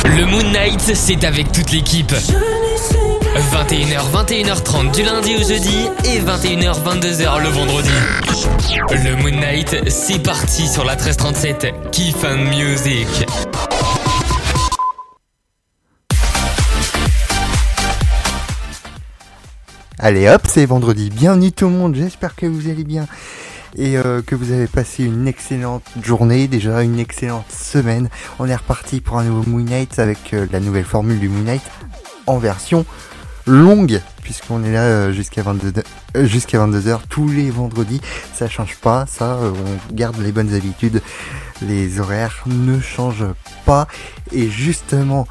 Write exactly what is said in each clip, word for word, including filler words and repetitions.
Le Moon Night, c'est avec toute l'équipe. vingt et une heures, vingt et une heures trente du lundi au jeudi et vingt et une heures, vingt-deux heures le vendredi. Le Moon Night, c'est parti sur la treize trente-sept. Keep and Music. Allez hop, c'est vendredi. Bienvenue tout le monde, j'espère que vous allez bien et euh, que vous avez passé une excellente journée, déjà une excellente semaine. On est reparti pour un nouveau Moon Night avec euh, la nouvelle formule du Moon Night en version longue, puisqu'on est là euh, jusqu'à vingt-deux, euh, jusqu'à vingt-deux heures tous les vendredis. Ça change pas, ça, euh, on garde les bonnes habitudes, les horaires ne changent pas. Et justement,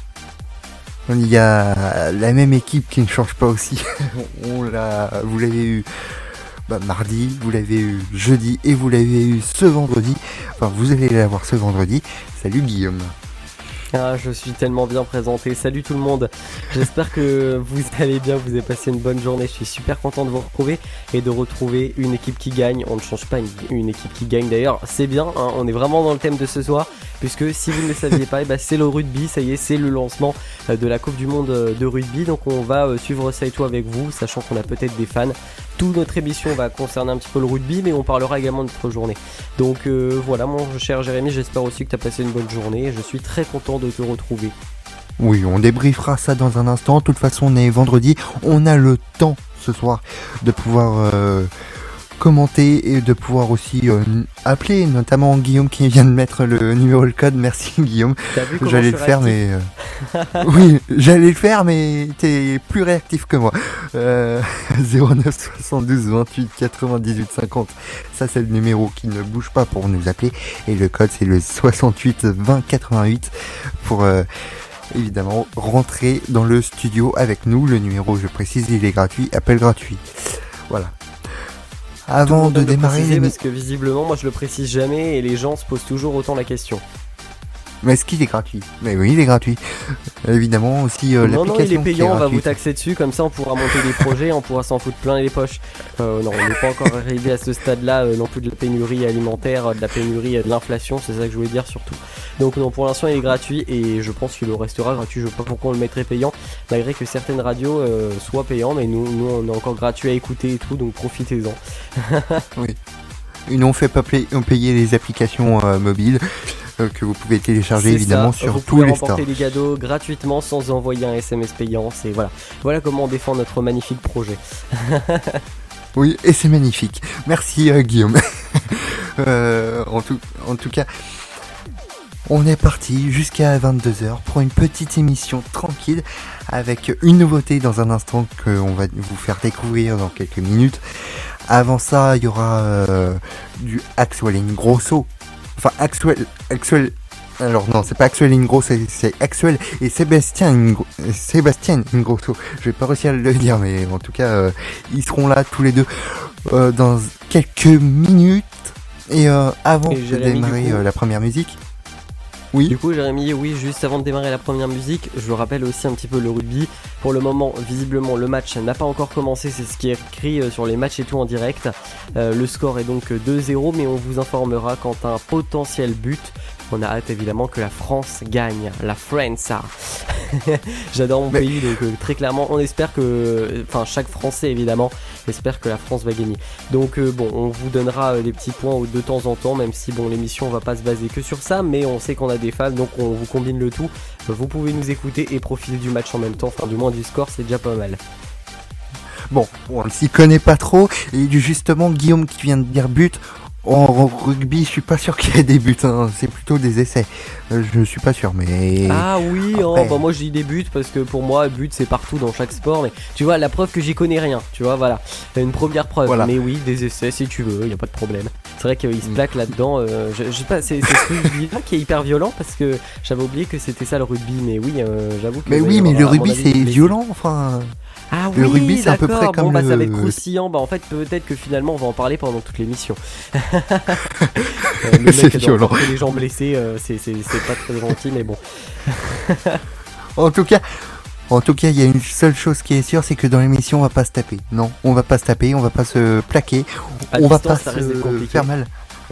il y a la même équipe qui ne change pas aussi. On l'a, vous l'avez eu bah, mardi, vous l'avez eu jeudi et vous l'avez eu ce vendredi. Enfin, vous allez l'avoir ce vendredi. Salut Guillaume. Ah, je suis tellement bien présenté. Salut tout le monde. J'espère que vous allez bien, vous avez passé une bonne journée. Je suis super content de vous retrouver et de retrouver une équipe qui gagne. On ne change pas une, une équipe qui gagne d'ailleurs. C'est bien, hein, on est vraiment dans le thème de ce soir. Puisque si vous ne le saviez pas, eh ben, c'est le rugby, ça y est, c'est le lancement de la Coupe du Monde de rugby. Donc on va suivre ça et tout avec vous, sachant qu'on a peut-être des fans. Toute notre émission va concerner un petit peu le rugby, mais on parlera également de notre journée. Donc euh, voilà, mon cher Jérémy, j'espère aussi que tu as passé une bonne journée. Je suis très content de te retrouver. Oui, on débriefera ça dans un instant. De toute façon, on est vendredi, on a le temps ce soir de pouvoir euh, commenter et de pouvoir aussi euh, appeler, notamment Guillaume qui vient de mettre le numéro, le code. Merci Guillaume. J'allais le faire, mais euh... oui, j'allais le faire, mais t'es plus réactif que moi. Euh... zéro neuf soixante-douze vingt-huit quatre-vingt-dix-huit cinquante. Ça, c'est le numéro qui ne bouge pas pour nous appeler, et le code c'est le soixante-huit vingt quatre-vingt-huit pour euh, évidemment rentrer dans le studio avec nous. Le numéro, je précise, il est gratuit, appel gratuit. Voilà. Avant de démarrer, les... parce que visiblement, moi je le précise jamais et les gens se posent toujours autant la question. Mais est-ce qu'il est gratuit ? Mais oui, il est gratuit. Évidemment aussi euh, non, l'application. Non, il est payant, est on va vous taxer dessus, comme ça on pourra monter des projets, on pourra s'en foutre plein les poches. Euh, non, on n'est pas encore arrivé à ce stade-là, euh, non plus de la pénurie alimentaire, de la pénurie, de l'inflation, c'est ça que je voulais dire surtout. Donc non, pour l'instant il est gratuit et je pense qu'il le restera gratuit. Je ne sais pas pourquoi on le mettrait payant, malgré que certaines radios euh, soient payantes, mais nous, nous on est encore gratuit à écouter et tout, donc profitez-en. Oui. Et nous on fait pas payer les applications euh, mobiles euh, que vous pouvez télécharger c'est évidemment ça. Sur vous tous les stores. Vous pouvez remporter des cadeaux gratuitement sans envoyer un S M S payant. C'est voilà, voilà comment on défend notre magnifique projet. Oui, et c'est magnifique. Merci euh, Guillaume. euh, en, tout, en tout cas, on est parti jusqu'à vingt-deux heures pour une petite émission tranquille avec une nouveauté dans un instant qu'on va vous faire découvrir dans quelques minutes. Avant ça, il y aura euh, du Axwell Ingrosso. Enfin, Axwell, Axwell. Alors non, c'est pas Axwell Ingrosso, c'est, c'est Axwell et Sébastien Ingro, Sébastien Ingrosso. Je vais pas réussir à le dire, mais en tout cas, euh, ils seront là tous les deux euh, dans quelques minutes. Et euh, avant et de démarrer coup, euh, la première musique. Oui. Du coup, Jérémy, oui, juste avant de démarrer la première musique, je rappelle aussi un petit peu le rugby. Pour le moment, visiblement, le match n'a pas encore commencé, c'est ce qui est écrit sur les matchs et tout en direct. Euh, le score est donc deux zéro, mais on vous informera quand un potentiel but. On a hâte évidemment que la France gagne, la France. J'adore mon mais... pays, donc euh, très clairement, on espère que, enfin chaque Français évidemment, espère que la France va gagner. Donc euh, bon, on vous donnera euh, des petits points de temps en temps, même si bon l'émission va pas se baser que sur ça, mais on sait qu'on a des fans, donc on vous combine le tout. Vous pouvez nous écouter et profiter du match en même temps, enfin du moins du score, c'est déjà pas mal. Bon, on ne s'y connaît pas trop, et justement Guillaume qui vient de dire but. En rugby, je suis pas sûr qu'il y ait des buts, hein. C'est plutôt des essais. Euh, je suis pas sûr, mais. Ah oui, après... oh, bah moi je dis des buts parce que pour moi, but c'est partout dans chaque sport. Mais tu vois, la preuve que j'y connais rien, tu vois, voilà. Une première preuve, voilà. Mais oui, des essais si tu veux, y a pas de problème. C'est vrai qu'il se plaque là-dedans. Euh, je, je sais pas, c'est, c'est ce rugby-là qui est hyper violent parce que j'avais oublié que c'était ça le rugby, mais oui, euh, j'avoue que. Mais oui, mais le rugby c'est violent, enfin. Ah le oui, rugby, c'est d'accord. à peu près comme bon, bah, le... ça va être croustillant. Bah, en fait, peut-être que finalement, on va en parler pendant toute l'émission. euh, le mec c'est violent. Les gens blessés, euh, c'est, c'est, c'est pas très gentil, mais bon. en tout cas, en tout cas, il y a une seule chose qui est sûre, c'est que dans l'émission, on va pas se taper. Non, on va pas se taper, on va pas se plaquer, à on distance, va pas se faire mal.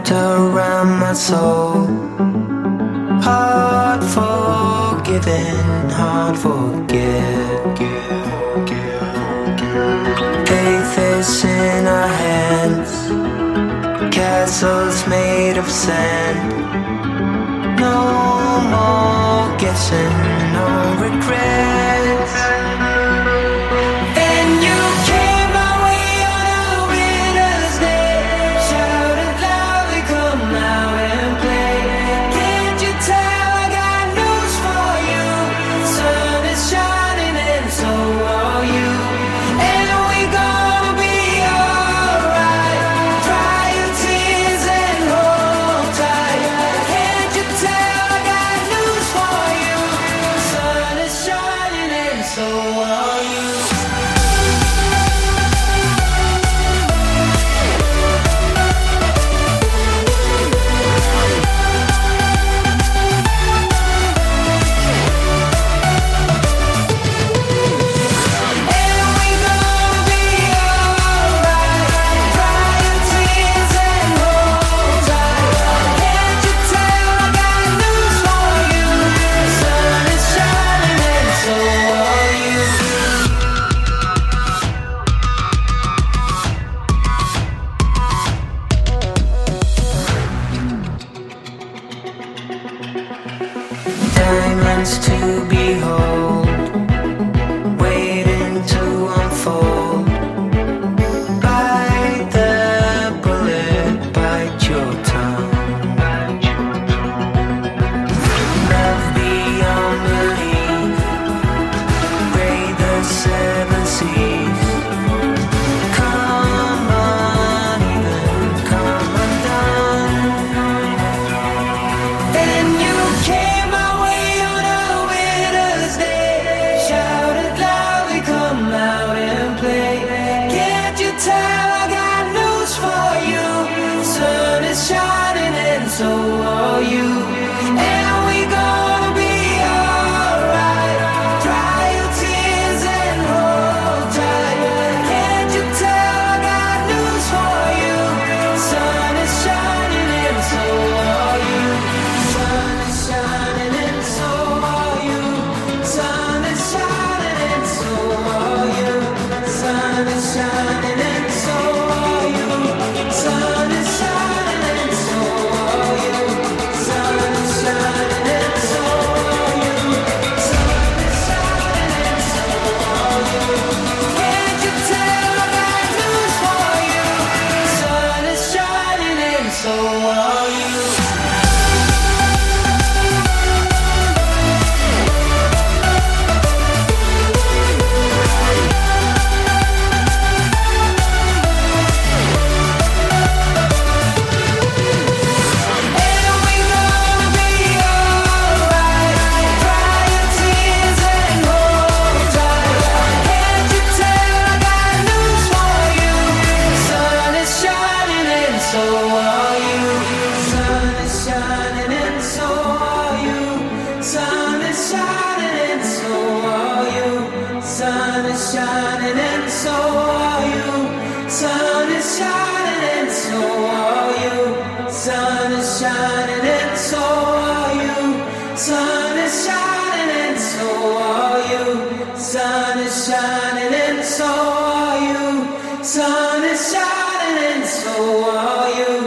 wrapped around my soul. Hard forgiven, hard forget. Faith is in our hands, castles made of sand. No more guessing, no regrets. And you came my way on a winter's day, shouted loudly, come out and play. Can't you tell I got news for you? Sun is shining and so are you. And we gonna be alright. Dry your tears and hold tight. Can't you tell I got news for you? Sun is shining and so are you. Diamonds to behold, waiting to unfold. Bite the bullet, bite your tongue. Love beyond belief, braid the seven seas. Come uneven, come undone. And you came my way on a winter's day, shouted loudly, come out and play. Can't you tell I got news for you? Sun is shining and so are you. And we gonna be alright. Dry your tears and hold tight. Can't you tell I got news for you? Sun is shining and so are you. Sun is shining and so are you. Sun is shining and so are you. Sun is shining and so are you. Sun is shining and so are you. Sun is shining and so are you. Sun is shining and so are you. Can't you tell I got news for you? Sun is shining and so are you. And we gonna be alright. Dry your tears and hold tight. Can't you tell I got news for you? Sun is shining and so are you. Sun is shining and so are you. Sun is shining and so are you. Sun is shining and so are you. Sun is shining and so are you. Sun is shining and so are you. Sun is shining and so are you. Sun is shining and so are you. Sun is shining and so are you.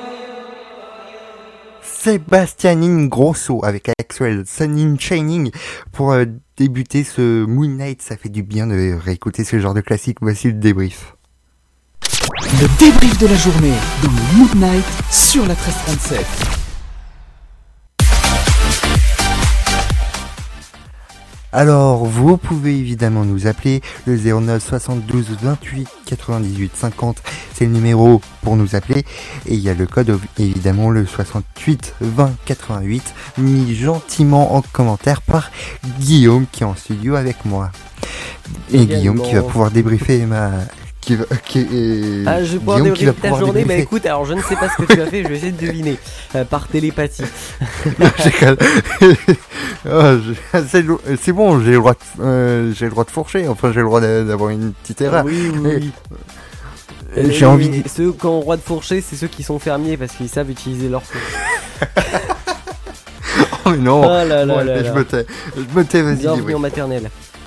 Sébastien Ingrosso avec Axwell, Sun in Shining pour euh, débuter ce Moon Knight. Ça fait du bien de réécouter ce genre de classique. Voici le débrief. Le débrief de la journée dans le Moon Knight sur la treize trente-sept. Alors, vous pouvez évidemment nous appeler le zéro neuf soixante-douze vingt-huit quatre-vingt-dix-huit cinquante, c'est le numéro pour nous appeler, et il y a le code évidemment le soixante-huit vingt quatre-vingt-huit, mis gentiment en commentaire par Guillaume qui est en studio avec moi. Et Également. Guillaume qui va pouvoir débriefer ma... Qui va, qui est... Ah, je vais pouvoir Guillaume qui va débriefer ta pouvoir journée. Bah débriefer. écoute, alors je ne sais pas ce que tu as fait, je vais essayer de deviner euh, par télépathie. J'ai- Ah, j'ai- c'est lo- c'est bon, j'ai le droit de, euh, j'ai le droit de fourcher, enfin j'ai le droit d'a- d'avoir une petite erreur. Oui, oui, oui. Euh, J'ai envie de... Ceux qui ont le droit de fourcher, c'est ceux qui sont fermiers parce qu'ils savent utiliser leur fourche. Oh mais non, oh là là bon, là je là. me tais, je me tais, vas-y. Bienvenue Oui. en maternelle.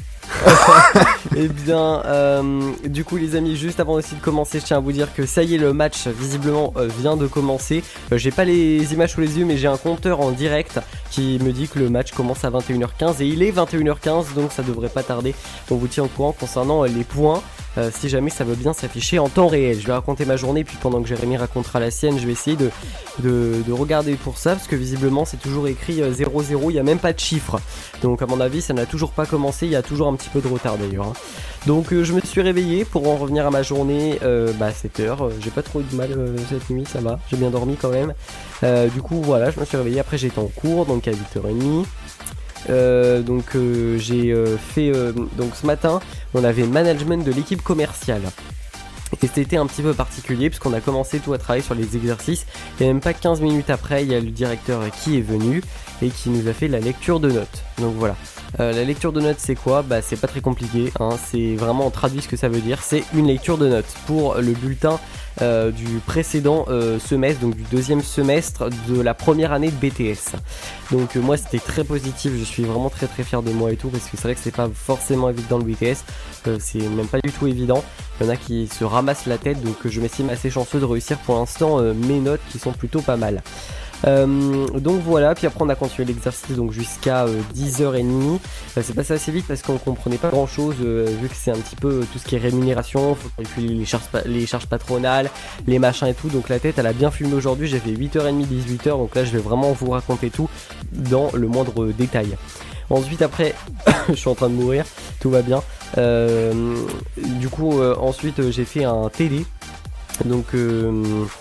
Eh bien, euh, du coup, les amis, juste avant aussi de commencer, je tiens à vous dire que ça y est, le match visiblement euh, vient de commencer. Euh, j'ai pas les images sous les yeux, mais j'ai un compteur en direct qui me dit que le match commence à vingt et une heures quinze et il est vingt et une heures quinze, donc ça devrait pas tarder. On vous tient au courant concernant euh, les points. Euh, si jamais ça veut bien s'afficher en temps réel. Je vais raconter ma journée, puis pendant que Jérémy racontera la sienne, je vais essayer de, de, de regarder pour ça, parce que visiblement c'est toujours écrit euh, zéro zéro, il n'y a même pas de chiffre. Donc à mon avis ça n'a toujours pas commencé, il y a toujours un petit peu de retard d'ailleurs. Hein. Donc euh, je me suis réveillé pour en revenir à ma journée, euh, bah sept heures, j'ai pas trop eu de mal euh, cette nuit, ça va, j'ai bien dormi quand même. Euh, du coup voilà, je me suis réveillé, après j'étais en cours, donc à huit heures trente. Euh, donc euh, j'ai euh, fait euh, donc ce matin on avait le management de l'équipe commerciale et c'était un petit peu particulier puisqu'on a commencé tout à travailler sur les exercices et même pas quinze minutes après il y a le directeur qui est venu et qui nous a fait la lecture de notes. Donc voilà, euh, la lecture de notes c'est quoi? Bah c'est pas très compliqué hein. C'est vraiment, on traduit ce que ça veut dire, c'est une lecture de notes pour le bulletin Euh, du précédent euh, semestre, donc du deuxième semestre de la première année de B T S. Donc euh, moi c'était très positif, je suis vraiment très très fier de moi et tout, parce que c'est vrai que c'est pas forcément évident le B T S, euh, c'est même pas du tout évident, il y en a qui se ramassent la tête, donc euh, je m'estime assez chanceux de réussir pour l'instant euh, mes notes qui sont plutôt pas mal. Euh, donc voilà, puis après on a continué l'exercice donc jusqu'à euh, dix heures trente. euh, C'est passé assez vite parce qu'on comprenait pas grand chose euh, vu que c'est un petit peu euh, tout ce qui est rémunération, faut calculer les charges, les charges patronales, les machins et tout, donc la tête elle a bien fumé aujourd'hui. J'ai fait huit heures trente, dix-huit heures, donc là je vais vraiment vous raconter tout dans le moindre détail. Ensuite après, je suis en train de mourir, tout va bien. Euh, du coup euh, ensuite euh, j'ai fait un T D, donc... Euh,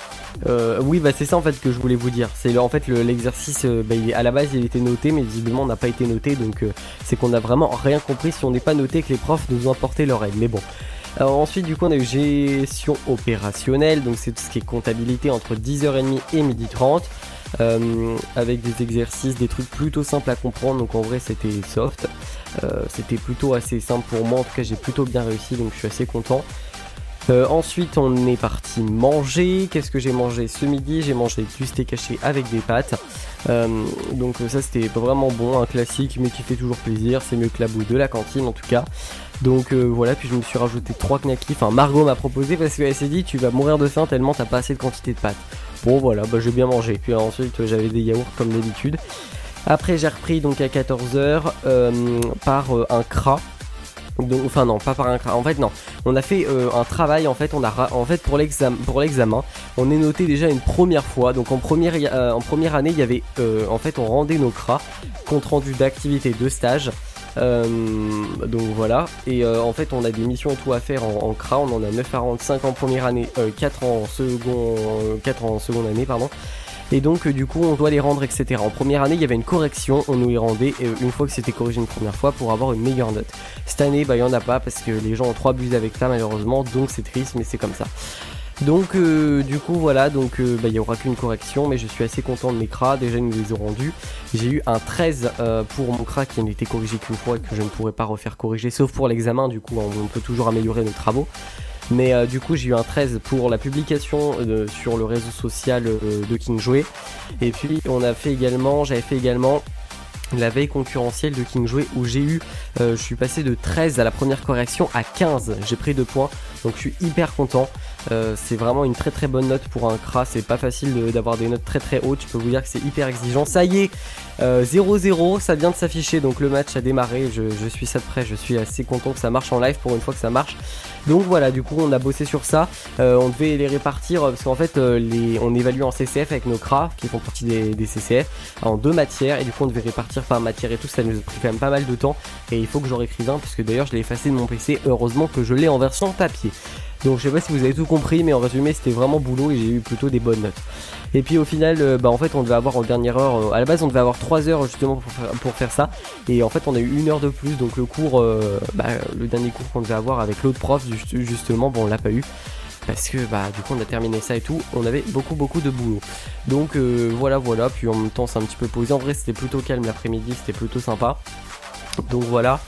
Euh, oui bah c'est ça en fait que je voulais vous dire, c'est en fait le, l'exercice euh, bah, il est, à la base il était noté mais visiblement on n'a pas été noté, donc euh, c'est qu'on a vraiment rien compris si on n'est pas noté, que les profs nous ont apporté leur aide, mais bon. Alors, ensuite du coup on a eu gestion opérationnelle, donc c'est tout ce qui est comptabilité entre dix heures trente et midi trente, euh, avec des exercices, des trucs plutôt simples à comprendre, donc en vrai c'était soft, euh, c'était plutôt assez simple pour moi, en tout cas j'ai plutôt bien réussi, donc je suis assez content. Euh, ensuite on est parti manger. Qu'est-ce que j'ai mangé ce midi? J'ai mangé du steak haché avec des pâtes, euh, donc ça c'était vraiment bon, un classique mais qui fait toujours plaisir, c'est mieux que la bouffe de la cantine en tout cas. Donc euh, voilà, puis je me suis rajouté trois knackis, enfin Margot m'a proposé parce qu'elle s'est dit tu vas mourir de faim tellement t'as pas assez de quantité de pâtes. Bon voilà, bah j'ai bien mangé, puis ensuite euh, j'avais des yaourts comme d'habitude. Après j'ai repris donc à quatorze heures euh, par euh, un C R A. Donc, enfin non, pas par un en fait non, on a fait euh, un travail en fait, on a ra- en fait pour l'examen, pour l'examen, on est noté déjà une première fois. Donc en première euh, en première année, il y avait euh, en fait on rendait nos C R A, compte rendu d'activité de stage. Euh, donc voilà, et euh, en fait on a des missions et tout à faire en, en C R A, on en a neuf à quarante-cinq en première année, euh, quatre en second, euh, quatre en seconde année pardon. Et donc euh, du coup on doit les rendre, etc. En première année il y avait une correction, on nous les rendait euh, une fois que c'était corrigé une première fois pour avoir une meilleure note. Cette année bah il y en a pas parce que les gens ont trop abusé avec ça malheureusement, donc c'est triste mais c'est comme ça. Donc euh, du coup voilà, donc euh, bah, il n'y aura qu'une correction, mais je suis assez content de mes C R A, déjà ils nous les ont rendus. J'ai eu un treize euh, pour mon C R A qui n'était corrigé qu'une fois et que je ne pourrais pas refaire corriger sauf pour l'examen, du coup on, on peut toujours améliorer nos travaux. Mais euh, du coup j'ai eu un treize pour la publication euh, sur le réseau social euh, de King Jouet. Et puis on a fait également, j'avais fait également la veille concurrentielle de King Jouet où j'ai eu, euh, je suis passé de treize à la première correction à quinze, j'ai pris deux points, donc je suis hyper content. Euh, c'est vraiment une très très bonne note pour un C R A, c'est pas facile de, d'avoir des notes très très hautes, je peux vous dire que c'est hyper exigeant. Ça y est, euh, zéro zéro, ça vient de s'afficher, donc le match a démarré, je, je suis ça de près, je suis assez content que ça marche en live pour une fois que ça marche. Donc voilà, du coup on a bossé sur ça, euh, on devait les répartir parce qu'en fait euh, les, on évalue en C C F avec nos C R A qui font partie des, des C C F en deux matières, et du coup on devait répartir par matière et tout, ça nous a pris quand même pas mal de temps et il faut que j'en réécrive un puisque d'ailleurs je l'ai effacé de mon P C, heureusement que je l'ai en version papier. Donc je sais pas si vous avez tout compris, mais en résumé c'était vraiment boulot et j'ai eu plutôt des bonnes notes. Et puis au final, euh, bah en fait on devait avoir en dernière heure, euh, à la base on devait avoir trois heures justement pour faire, pour faire ça, et en fait on a eu une heure de plus, donc le cours, euh, bah, le dernier cours qu'on devait avoir avec l'autre prof juste, justement, bon on l'a pas eu. Parce que bah du coup on a terminé ça et tout, on avait beaucoup beaucoup de boulot. Donc euh, voilà voilà, puis en même temps c'est un petit peu posé, en vrai c'était plutôt calme l'après-midi, c'était plutôt sympa. Donc voilà.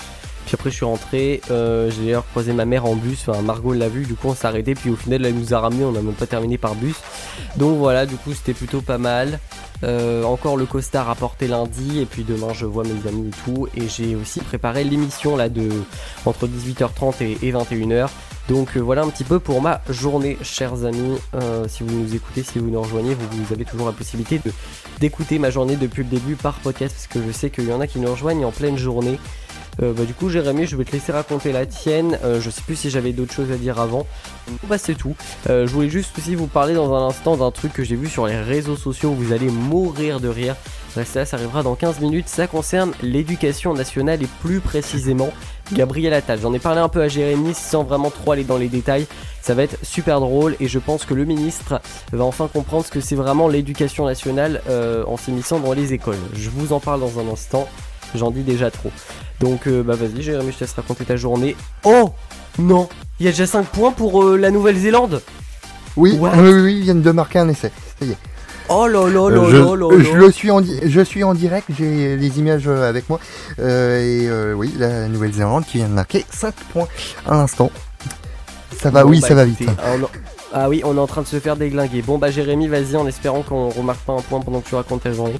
Puis après je suis rentré, euh, j'ai d'ailleurs croisé ma mère en bus, enfin Margot l'a vu, du coup on s'est arrêté, puis au final elle nous a ramené, on n'a même pas terminé par bus. Donc voilà, du coup c'était plutôt pas mal. Euh, encore le costard à porter lundi, et puis demain je vois mes amis et tout. Et j'ai aussi préparé l'émission là de entre dix-huit heures trente et, et vingt et une heures. Donc euh, voilà un petit peu pour ma journée, chers amis. Euh, si vous nous écoutez, si vous nous rejoignez, vous, vous avez toujours la possibilité de, d'écouter ma journée depuis le début par podcast, parce que je sais qu'il y en a qui nous rejoignent en pleine journée. Euh, bah, du coup Jérémy, je vais te laisser raconter la tienne. euh, Je sais plus si j'avais d'autres choses à dire avant. Bah c'est tout. euh, Je voulais juste aussi vous parler dans un instant d'un truc que j'ai vu sur les réseaux sociaux. Vous allez mourir de rire. Ça, ça arrivera dans quinze minutes. Ça concerne l'éducation nationale et plus précisément Gabriel Attal. J'en ai parlé un peu à Jérémy sans vraiment trop aller dans les détails. Ça va être super drôle et je pense que le ministre va enfin comprendre ce que c'est vraiment l'éducation nationale euh, en s'immisçant dans les écoles. Je vous en parle dans un instant. J'en dis déjà trop. Donc euh, bah vas-y Jérémy, je te laisse raconter ta journée. Oh non, il y a déjà cinq points pour euh, la Nouvelle-Zélande. Oui, oui, oui, oui, ils viennent de marquer un essai. Ça y est. Oh là là là Euh, je, là là je le suis en, di- je suis en direct, j'ai les images euh, avec moi. Euh, et euh, oui, la Nouvelle-Zélande qui vient de marquer cinq points à l'instant. Ça va, Bon, oui, bah, ça va écoutez, vite. ah, on- Ah oui, on est en train de se faire déglinguer. Bon bah Jérémy, vas-y, en espérant qu'on remarque pas un point pendant que tu racontes ta journée.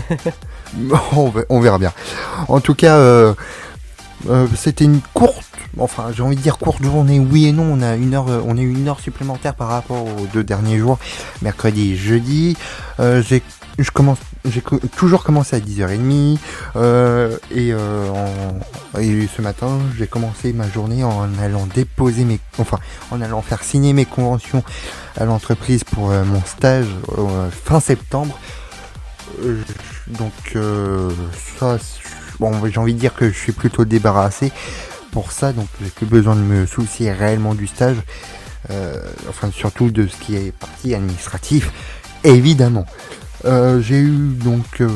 on, va- on verra bien. En tout cas, euh, euh, c'était une courte, enfin j'ai envie de dire courte journée, oui et non. On a une heure, euh, on a eu une heure supplémentaire par rapport aux deux derniers jours, mercredi et jeudi. Euh, j'ai, je commence, j'ai co- toujours commencé à dix heures trente euh, et, euh, en- et ce matin j'ai commencé ma journée en allant déposer mes, enfin en allant faire signer mes conventions à l'entreprise pour euh, mon stage euh, fin septembre. Euh, donc euh, ça, bon, j'ai envie de dire que je suis plutôt débarrassé pour ça, donc j'ai plus besoin de me soucier réellement du stage, euh, enfin surtout de ce qui est partie administratif, évidemment. Euh, j'ai eu donc euh,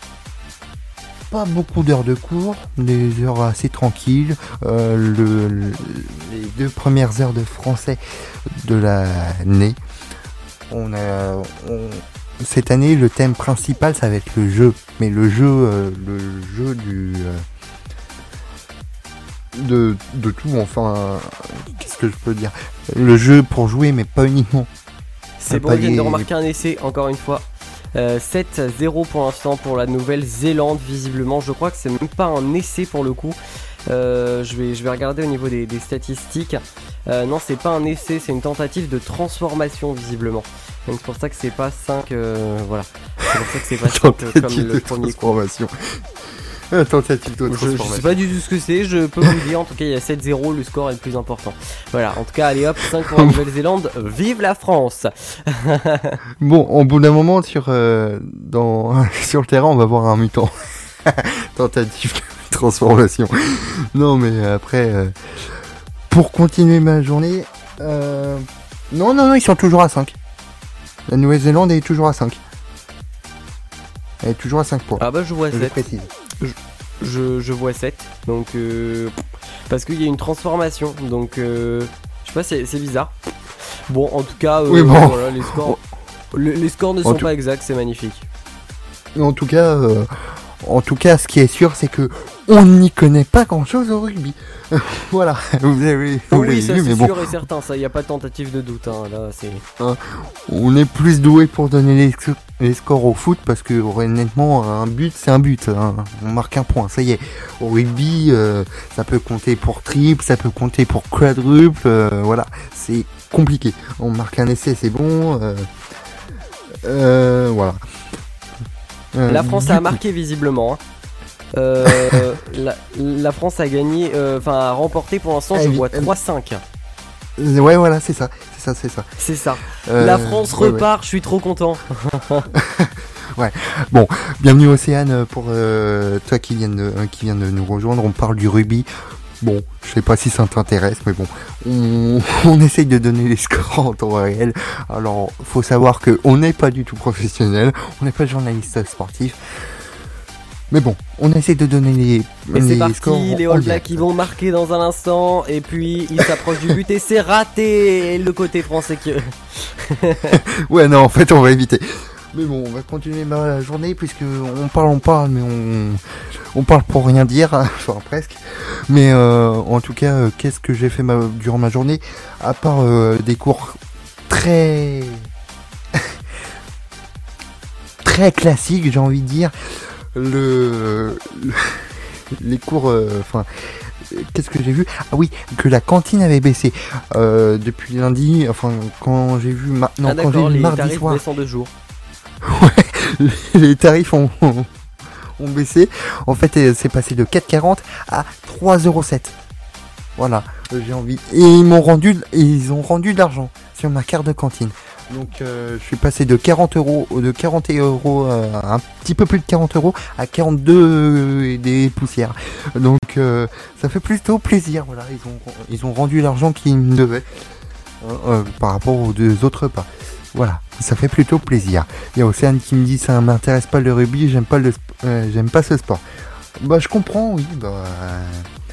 pas beaucoup d'heures de cours, des heures assez tranquilles. Euh, le, le- les deux premières heures de français de l'année, on a, on, cette année, le thème principal, ça va être le jeu, mais le jeu, euh, le jeu du euh, de, de tout, enfin, euh, qu'est-ce que je peux dire, le jeu pour jouer, mais pas uniquement. C'est Un bon, il vient palier- de remarquer un essai, encore une fois. Euh, sept à zéro pour l'instant pour la Nouvelle-Zélande, visiblement. Je crois que c'est même pas un essai pour le coup. Euh, je, vais, je vais regarder au niveau des, des statistiques. Euh, non, c'est pas un essai, c'est une tentative de transformation, visiblement. Donc c'est pour ça que c'est pas cinq. Euh, voilà. C'est pour ça que c'est pas cinq euh, comme Tentative le de premier coup. transformation. Euh, Tentative de Je, je transformation. sais pas du tout ce que c'est, je peux vous le dire. En tout cas, il y a sept zéro, le score est le plus important. Voilà, en tout cas, allez hop, cinq pour la Nouvelle-Zélande. Vive la France! Bon, au bout d'un moment, sur, euh, dans, sur le terrain, on va voir un mutant. Tentative de transformation. Non, mais après, euh, pour continuer ma journée, euh, non, non, non, ils sont toujours à cinq. La Nouvelle-Zélande est toujours à cinq. Elle est toujours à cinq points. Ah bah, je vois je sept. précise. Je, je vois sept, donc euh, parce qu'il y a une transformation, donc euh, je sais pas, c'est, c'est bizarre. Bon, en tout cas, euh, Oui, bon. voilà, les scores, les, les scores ne En sont tout- pas exacts, c'est magnifique. En tout cas, euh, en tout cas, ce qui est sûr, c'est que on n'y connaît pas grand-chose au rugby. Voilà, vous avez, vous l'avez Oui, ça vu, c'est mais bon, sûr et certain, ça, y a pas de tentative de doute, hein, là, c'est... on est plus doué pour donner les, sc- les scores au foot parce que honnêtement, un but, c'est un but. Hein. On marque un point, ça y est. Au rugby, euh, ça peut compter pour triple, ça peut compter pour quadruple. euh, voilà, c'est compliqué. On marque un essai, c'est bon. Euh, euh, voilà. Euh, La France du a coup- marqué visiblement, hein. Euh, la, la France a gagné, euh, enfin a remporté pour l'instant, je Ah, vois oui, trois cinq. Euh, Ouais, voilà, c'est ça, c'est ça, c'est ça. C'est ça. Euh, La France ouais, ouais. repart, je suis trop content. Bienvenue Océane pour euh, toi qui viens, de, euh, qui viens de nous rejoindre. On parle du rugby. Bon, je sais pas si ça t'intéresse, mais bon, on, on essaye de donner les scores en temps réel. Alors, faut savoir que on n'est pas du tout professionnel, on n'est pas journaliste sportif. Mais bon, on essaye de donner les, Et les c'est parti, scores les en All direct. Blacks qui vont marquer dans un instant, et puis ils s'approchent du but et c'est raté. Et le côté français qui... Ouais, non, en fait, on va éviter. Mais bon, on va continuer ma journée puisque on parle, on parle, mais on, on parle pour rien dire, enfin presque. Mais euh, en tout cas, euh, qu'est-ce que j'ai fait ma, durant ma journée, à part euh, des cours très très classiques, j'ai envie de dire. Le, le les cours, enfin. Euh, Qu'est-ce que j'ai vu ? Ah oui, que la cantine avait baissé euh, depuis lundi. Enfin, quand j'ai vu, ma... non, ah, quand j'ai vu les mardi tarifs soir. baissent en deux jours. Ouais, les tarifs ont, ont, ont baissé. En fait, c'est passé de quatre quarante à trois euros sept. Voilà, j'ai envie. Et ils m'ont rendu, ils ont rendu de l'argent sur ma carte de cantine. Donc, euh, je suis passé de quarante euros, de quarante euros, euh, un petit peu plus de quarante euros à quarante-deux et des poussières. Donc, euh, ça fait plutôt plaisir. Voilà, ils ont, ils ont rendu l'argent qu'ils me devaient euh, euh, par rapport aux deux autres repas. Voilà, ça fait plutôt plaisir. Il y a Océane qui me dit ça m'intéresse pas le rugby, j'aime pas le, sp- euh, j'aime pas ce sport. Bah, je comprends, oui. Bah, euh,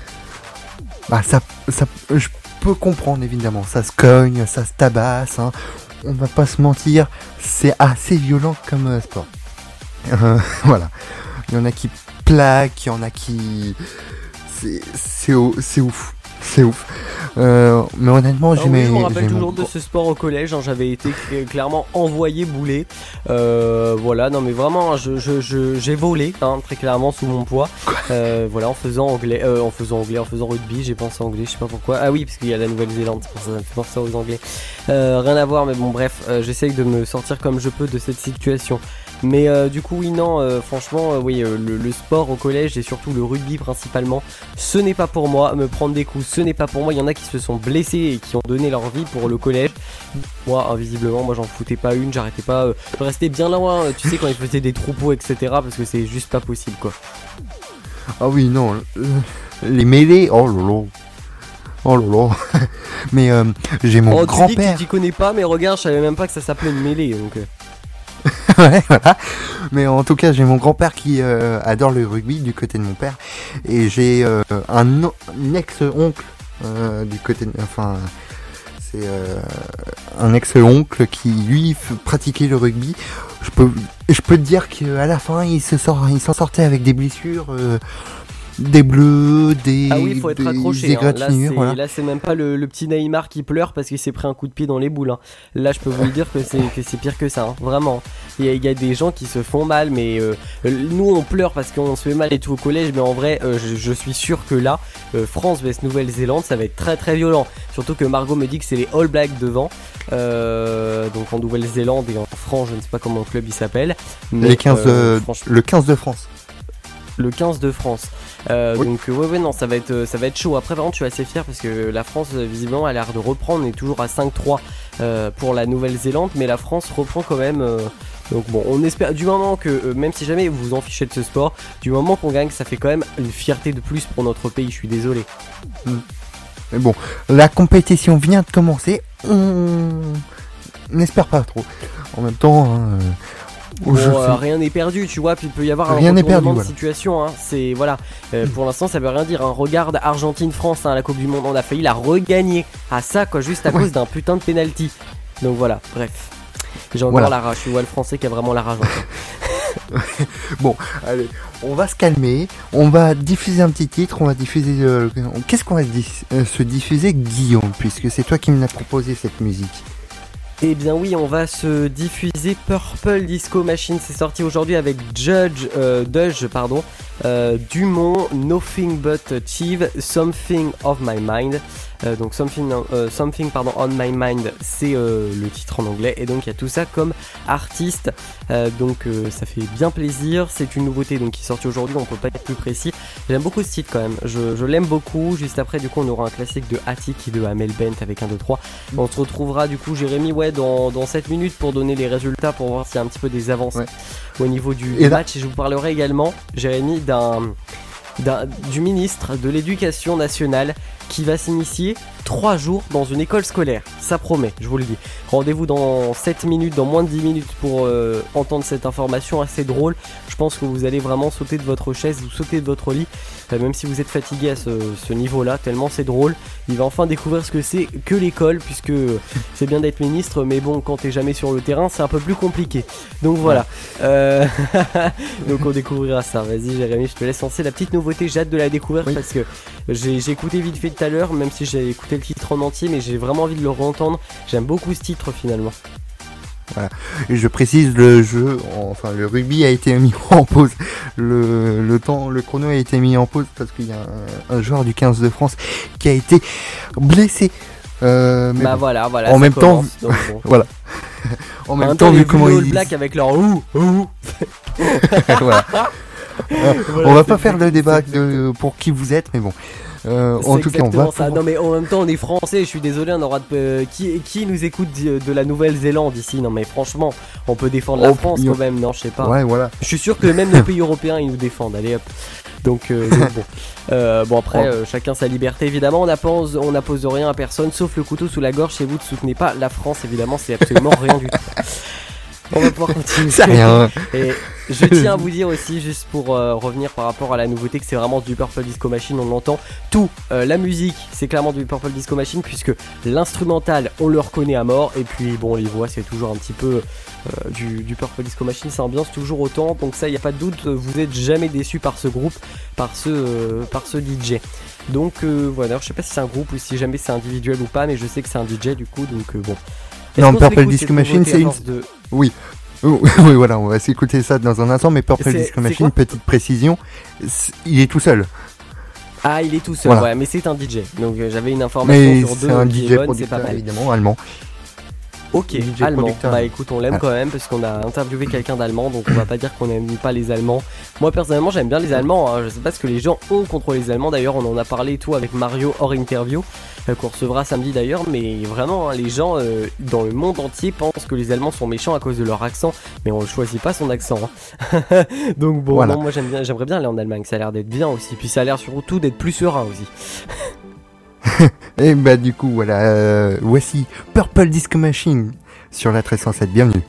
bah ça, ça, je peux comprendre évidemment. Ça se cogne, ça se tabasse. Hein. On va pas se mentir, c'est assez violent comme euh, sport. Euh, voilà, il y en a qui plaquent, il y en a qui, c'est, c'est, c'est ouf. C'est ouf. Euh, mais honnêtement, j'ai ah oui, mes. Je me rappelle j'ai toujours mon... de ce sport au collège. Hein, j'avais été clairement envoyé bouler. Euh, voilà, non mais vraiment, je, je, je, j'ai volé hein, très clairement sous mon poids. Euh, voilà, en faisant anglais, euh, en faisant anglais, en faisant rugby, j'ai pensé anglais, je sais pas pourquoi. Ah oui, parce qu'il y a la Nouvelle-Zélande, c'est pour ça, ça me fait penser aux Anglais. Euh, rien à voir, mais bon, bref, euh, j'essaye de me sortir comme je peux de cette situation. Mais euh, du coup oui non euh, franchement euh, oui euh, le, le sport au collège et surtout le rugby principalement, ce n'est pas pour moi. Me prendre des coups, ce n'est pas pour moi. Il y en a qui se sont blessés et qui ont donné leur vie pour le collège. Moi invisiblement moi j'en foutais pas une, j'arrêtais pas euh, je restais bien loin tu sais quand ils faisaient des troupeaux etc parce que c'est juste pas possible quoi. Ah oui non euh, les mêlées oh lolo oh lolo mais euh, j'ai mon oh, grand-père. Tu dis que tu t'y connais pas mais regarde je savais même pas que ça s'appelait une mêlée donc euh... ouais, voilà. Mais en tout cas, j'ai mon grand-père qui euh, adore le rugby du côté de mon père, et j'ai euh, un, un ex-oncle euh, du côté, de, enfin, c'est euh, un ex-oncle qui lui f- pratiquait le rugby. Je peux, je peux te dire qu'à la fin, il se sort, il s'en sortait avec des blessures. Euh, des bleus, des ah oui, faut être des accroché. Hein. Là, c'est, voilà. là, c'est même pas le, le petit Neymar qui pleure parce qu'il s'est pris un coup de pied dans les boules. Hein. Là, je peux vous le dire que c'est, que c'est pire que ça. Hein. Vraiment. Il y, a, il y a des gens qui se font mal, mais euh, nous, on pleure parce qu'on se fait mal et tout au collège. Mais en vrai, euh, je, je suis sûr que là, euh, France vs Nouvelle-Zélande, ça va être très très violent. Surtout que Margot me dit que c'est les All Blacks devant. Euh, donc en Nouvelle-Zélande et en France, je ne sais pas comment le club il s'appelle. Mais, les quinze, euh, euh, le quinze de France. Le quinze de France. Euh, oui. Donc ouais ouais non ça va être ça va être chaud. Après par contre je suis assez fier parce que la France visiblement a l'air de reprendre. On est toujours à cinq trois euh, pour la Nouvelle-Zélande, mais la France reprend quand même. Euh, donc bon on espère du moment que euh, même si jamais vous vous en fichez de ce sport, du moment qu'on gagne ça fait quand même une fierté de plus pour notre pays. Je suis désolé. Mm. Mais bon la compétition vient de commencer. On n'espère pas trop. En même temps. Hein, euh... Bon, euh, rien n'est perdu, tu vois, puis il peut y avoir rien un retournement perdu, de voilà. situation, hein. C'est voilà, euh, pour l'instant ça veut rien dire. Hein. Regarde Argentine-France, hein, la Coupe du Monde, on a failli la regagner à ça, quoi, juste à ouais. cause d'un putain de penalty. Donc voilà, bref, j'ai encore voilà. la rage. Tu vois le Français qui a vraiment la rage. Bon, allez, on va se calmer, on va diffuser un petit titre, on va diffuser. Euh, qu'est-ce qu'on va diff- euh, se diffuser, Guillaume, puisque c'est toi qui me l'as proposé cette musique. Eh bien oui, on va se diffuser Purple Disco Machine, c'est sorti aujourd'hui avec Judge, euh, Dudge, pardon, euh, Dumont, Nothing But Achieve, Something of My Mind. Euh, donc something, euh, something pardon, on My Mind, c'est euh, le titre en anglais, et donc il y a tout ça comme artiste, euh, donc euh, ça fait bien plaisir. C'est une nouveauté donc qui est sortie aujourd'hui, on peut pas être plus précis. J'aime beaucoup ce titre quand même, je, je l'aime beaucoup. Juste après du coup on aura un classique de Attic et de Amel Bent avec un, deux, trois. On se retrouvera du coup Jérémy ouais dans, dans sept minutes pour donner les résultats, pour voir s'il y a un petit peu des avancées ouais. au niveau du, du match, et je vous parlerai également Jérémy d'un, d'un du ministre de l'éducation nationale qui va s'initier trois jours dans une école scolaire. Ça promet, je vous le dis. Rendez-vous dans sept minutes, dans moins de dix minutes pour euh, entendre cette information assez drôle. Je pense que vous allez vraiment sauter de votre chaise, vous sauter de votre lit, euh, même si vous êtes fatigué à ce, ce niveau-là, tellement c'est drôle. Il va enfin découvrir ce que c'est que l'école, puisque c'est bien d'être ministre, mais bon, quand t'es jamais sur le terrain, c'est un peu plus compliqué. Donc voilà. Euh... Donc on découvrira ça. Vas-y Jérémy, je te laisse lancer la petite nouveauté. J'ai hâte de la découvrir oui. parce que j'ai, j'ai écouté vite fait tout à l'heure, même si j'ai écouté le titre en entier, mais j'ai vraiment envie de le re-entendre. J'aime beaucoup ce titre finalement. Voilà. Et je précise, le jeu, enfin le rugby a été mis en pause. Le, le temps, le chrono a été mis en pause parce qu'il y a un, un joueur du quinze de France qui a été blessé. Euh, mais bah bon. voilà, voilà. En même commence, temps, donc bon. voilà. En même en temps, temps, vu comment ils ils Black avec leur ouh ouh. Voilà. Voilà, on va pas faire le débat de, pour qui vous êtes, mais bon. Euh, en tout cas, on va. Ça. Non mais en même temps, on est français. Je suis désolé, on aura de, euh, qui qui nous écoute de, de la Nouvelle-Zélande ici. Non mais franchement, on peut défendre la oh, France yo. quand même. Non, je sais pas. Ouais, voilà. Je suis sûr que même nos pays européens ils nous défendent. Allez hop. Donc, euh, donc bon. Euh, bon après, euh, chacun sa liberté évidemment. On n'appose, on n'appose rien à personne, sauf le couteau sous la gorge. Et vous ne soutenez pas la France évidemment, c'est absolument rien du tout. On va pouvoir continuer. C'est rien. Et je tiens à vous dire aussi, juste pour euh, revenir par rapport à la nouveauté, que c'est vraiment du Purple Disco Machine, on l'entend. Tout, euh, la musique, c'est clairement du Purple Disco Machine, puisque l'instrumental, on le reconnaît à mort. Et puis bon, les voix, c'est toujours un petit peu euh, du, du Purple Disco Machine, ça ambiance toujours autant. Donc ça, il n'y a pas de doute, vous êtes jamais déçus par ce groupe, par ce, euh, par ce D J. Donc euh, voilà, je sais pas si c'est un groupe ou si jamais c'est individuel ou pas, mais je sais que c'est un D J du coup, donc euh, bon. Est-ce non, Purple Disco Machine, c'est une. De... Oui. Oui, voilà, on va s'écouter ça dans un instant, mais Purple c'est, Disco Machine, petite précision, il est tout seul. Ah, il est tout seul, voilà. Ouais, mais c'est un D J. Donc euh, j'avais une information mais sur deux. C'est un D J bonne, producteur, c'est pas mal. évidemment, allemand. Ok, D J allemand. producteur. Bah écoute, on l'aime ah. quand même parce qu'on a interviewé quelqu'un d'allemand, donc on va pas dire qu'on n'aime pas les Allemands. Moi personnellement, j'aime bien les Allemands. Hein. Je sais pas ce que les gens ont contre les Allemands. D'ailleurs, on en a parlé tout avec Mario hors interview, euh, qu'on recevra samedi d'ailleurs. Mais vraiment, hein, les gens euh, dans le monde entier pensent que les Allemands sont méchants à cause de leur accent, mais on ne choisit pas son accent. Hein. Donc bon, voilà. Non, moi j'aime bien, j'aimerais bien aller en Allemagne. Ça a l'air d'être bien aussi. Puis ça a l'air surtout d'être plus serein aussi. Et bah du coup, voilà, euh, voici Purple Disco Machine sur la treize cent sept, bienvenue.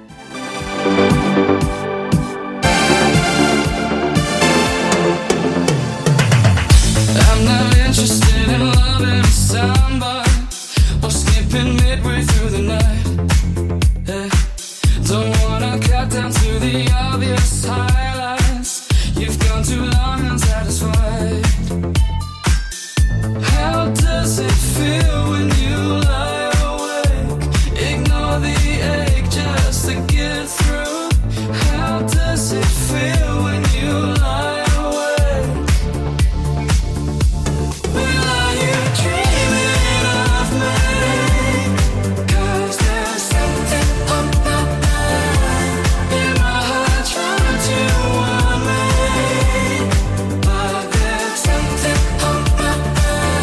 I'm not interested in loving somebody or skipping midway through the night. Yeah. Don't wanna cut down to the obvious highlights. You've gone too long unsatisfied. How does it feel when you lie awake? Ignore the ache just to get through. How does it feel when you lie awake? Well, are you dreaming of me? 'Cause there's something on my mind. In my heart trying to warn me. But there's something on my mind.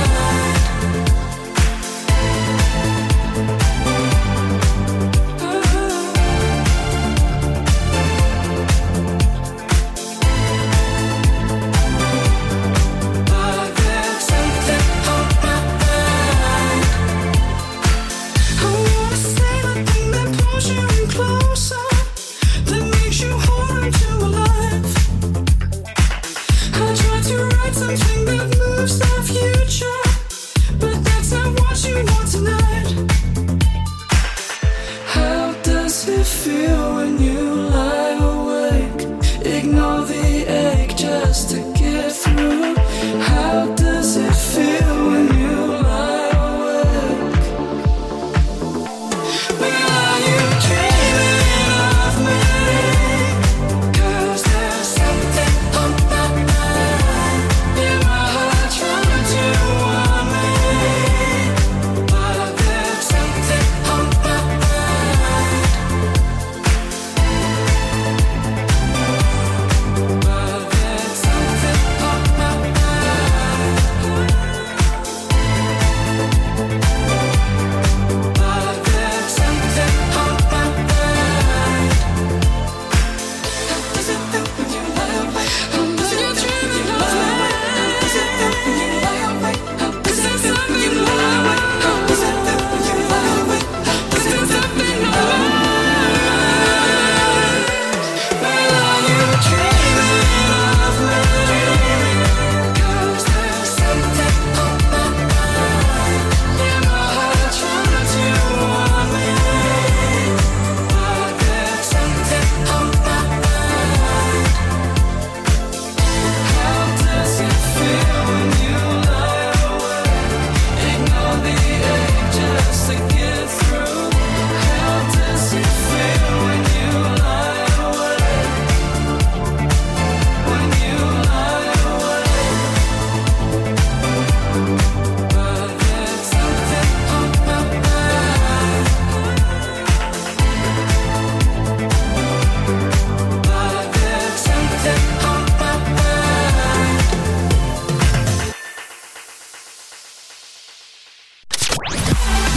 Something that moves the future, but that's not what you want tonight. How does it feel when you lie awake? Ignore the ache just to get through. How does it feel when you lie awake? Well, are you dreaming of me? 'Cause there's something on my mind. In my heart trying to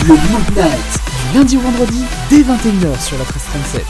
Le Mood Night, du lundi au vendredi, dès vingt et une heures sur la treize trente-sept.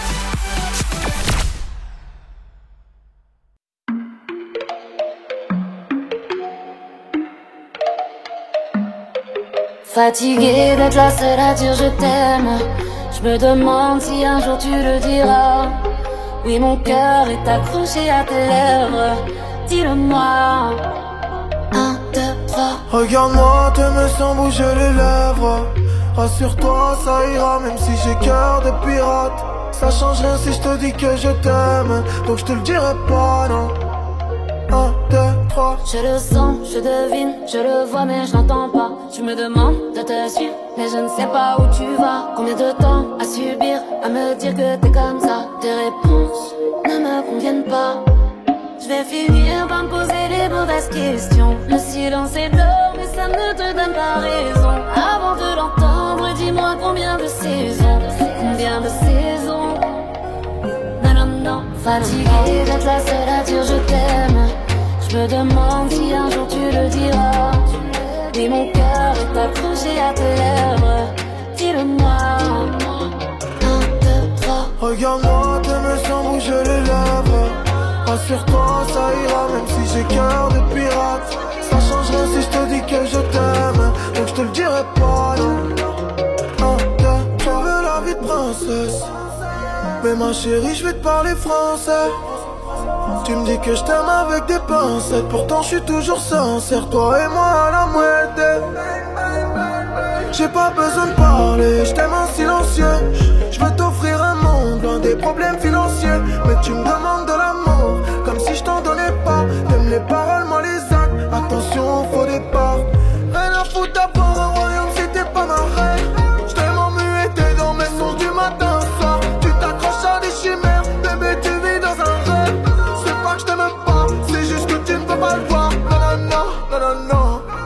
Fatiguée d'être la seule à dire je t'aime. Je me demande si un jour tu le diras. Oui, mon cœur est accroché à tes lèvres. Dis-le-moi. Un, deux, trois. Regarde-moi, t'aimes sans bouger les lèvres. Rassure-toi, ça ira, même si j'ai cœur de pirate. Ça change rien si je te dis que je t'aime. Donc je te le dirai pas, non. Un, deux, trois. Je le sens, je devine, je le vois mais je l'entends pas. Tu me demandes de te suivre, mais je ne sais pas où tu vas. Combien de temps à subir, à me dire que t'es comme ça. Tes réponses ne me conviennent pas. Je vais finir par me poser les mauvaises questions. Le silence est d'or, mais ça ne te donne pas raison. Avant de l'entendre, dis-moi combien de saisons. Combien de saisons. Non, non, non. Fatiguée d'être la seule à dire je t'aime. Je me demande si un jour tu le diras. Et mon cœur est accroché à tes lèvres. Dis-le-moi. Un, deux, trois. Regarde-moi, t'aimes sans bouger les lèvres. Rassure-toi, ça ira, même si j'ai cœur de pirate. Ça change rien si je te dis que je t'aime. Donc je te le dirai pas, non. Un, deux, trois. Je veux la vie de princesse. Mais ma chérie, je vais te parler français. Tu me dis que je t'aime avec des pincettes. Pourtant je suis toujours sincère, toi et moi à la moitié. J'ai pas besoin de parler, je t'aime en silencieux. Je veux t'offrir un monde loin des problèmes financiers. Mais tu me demandes de l'amour, comme si je t'en donnais pas. T'aimes les paroles, moi les actes, attention au faux départ. Rien à foutre d'avoir un royaume si t'es pas ma reine. Je t'aime en muet, t'es dans mes sons du matin au soir. Tu t'accroches à des chimères, bébé tu vis dans un rêve. C'est pas que je t'aime pas, c'est juste que tu ne peux pas le voir. Non, non, non, non, non.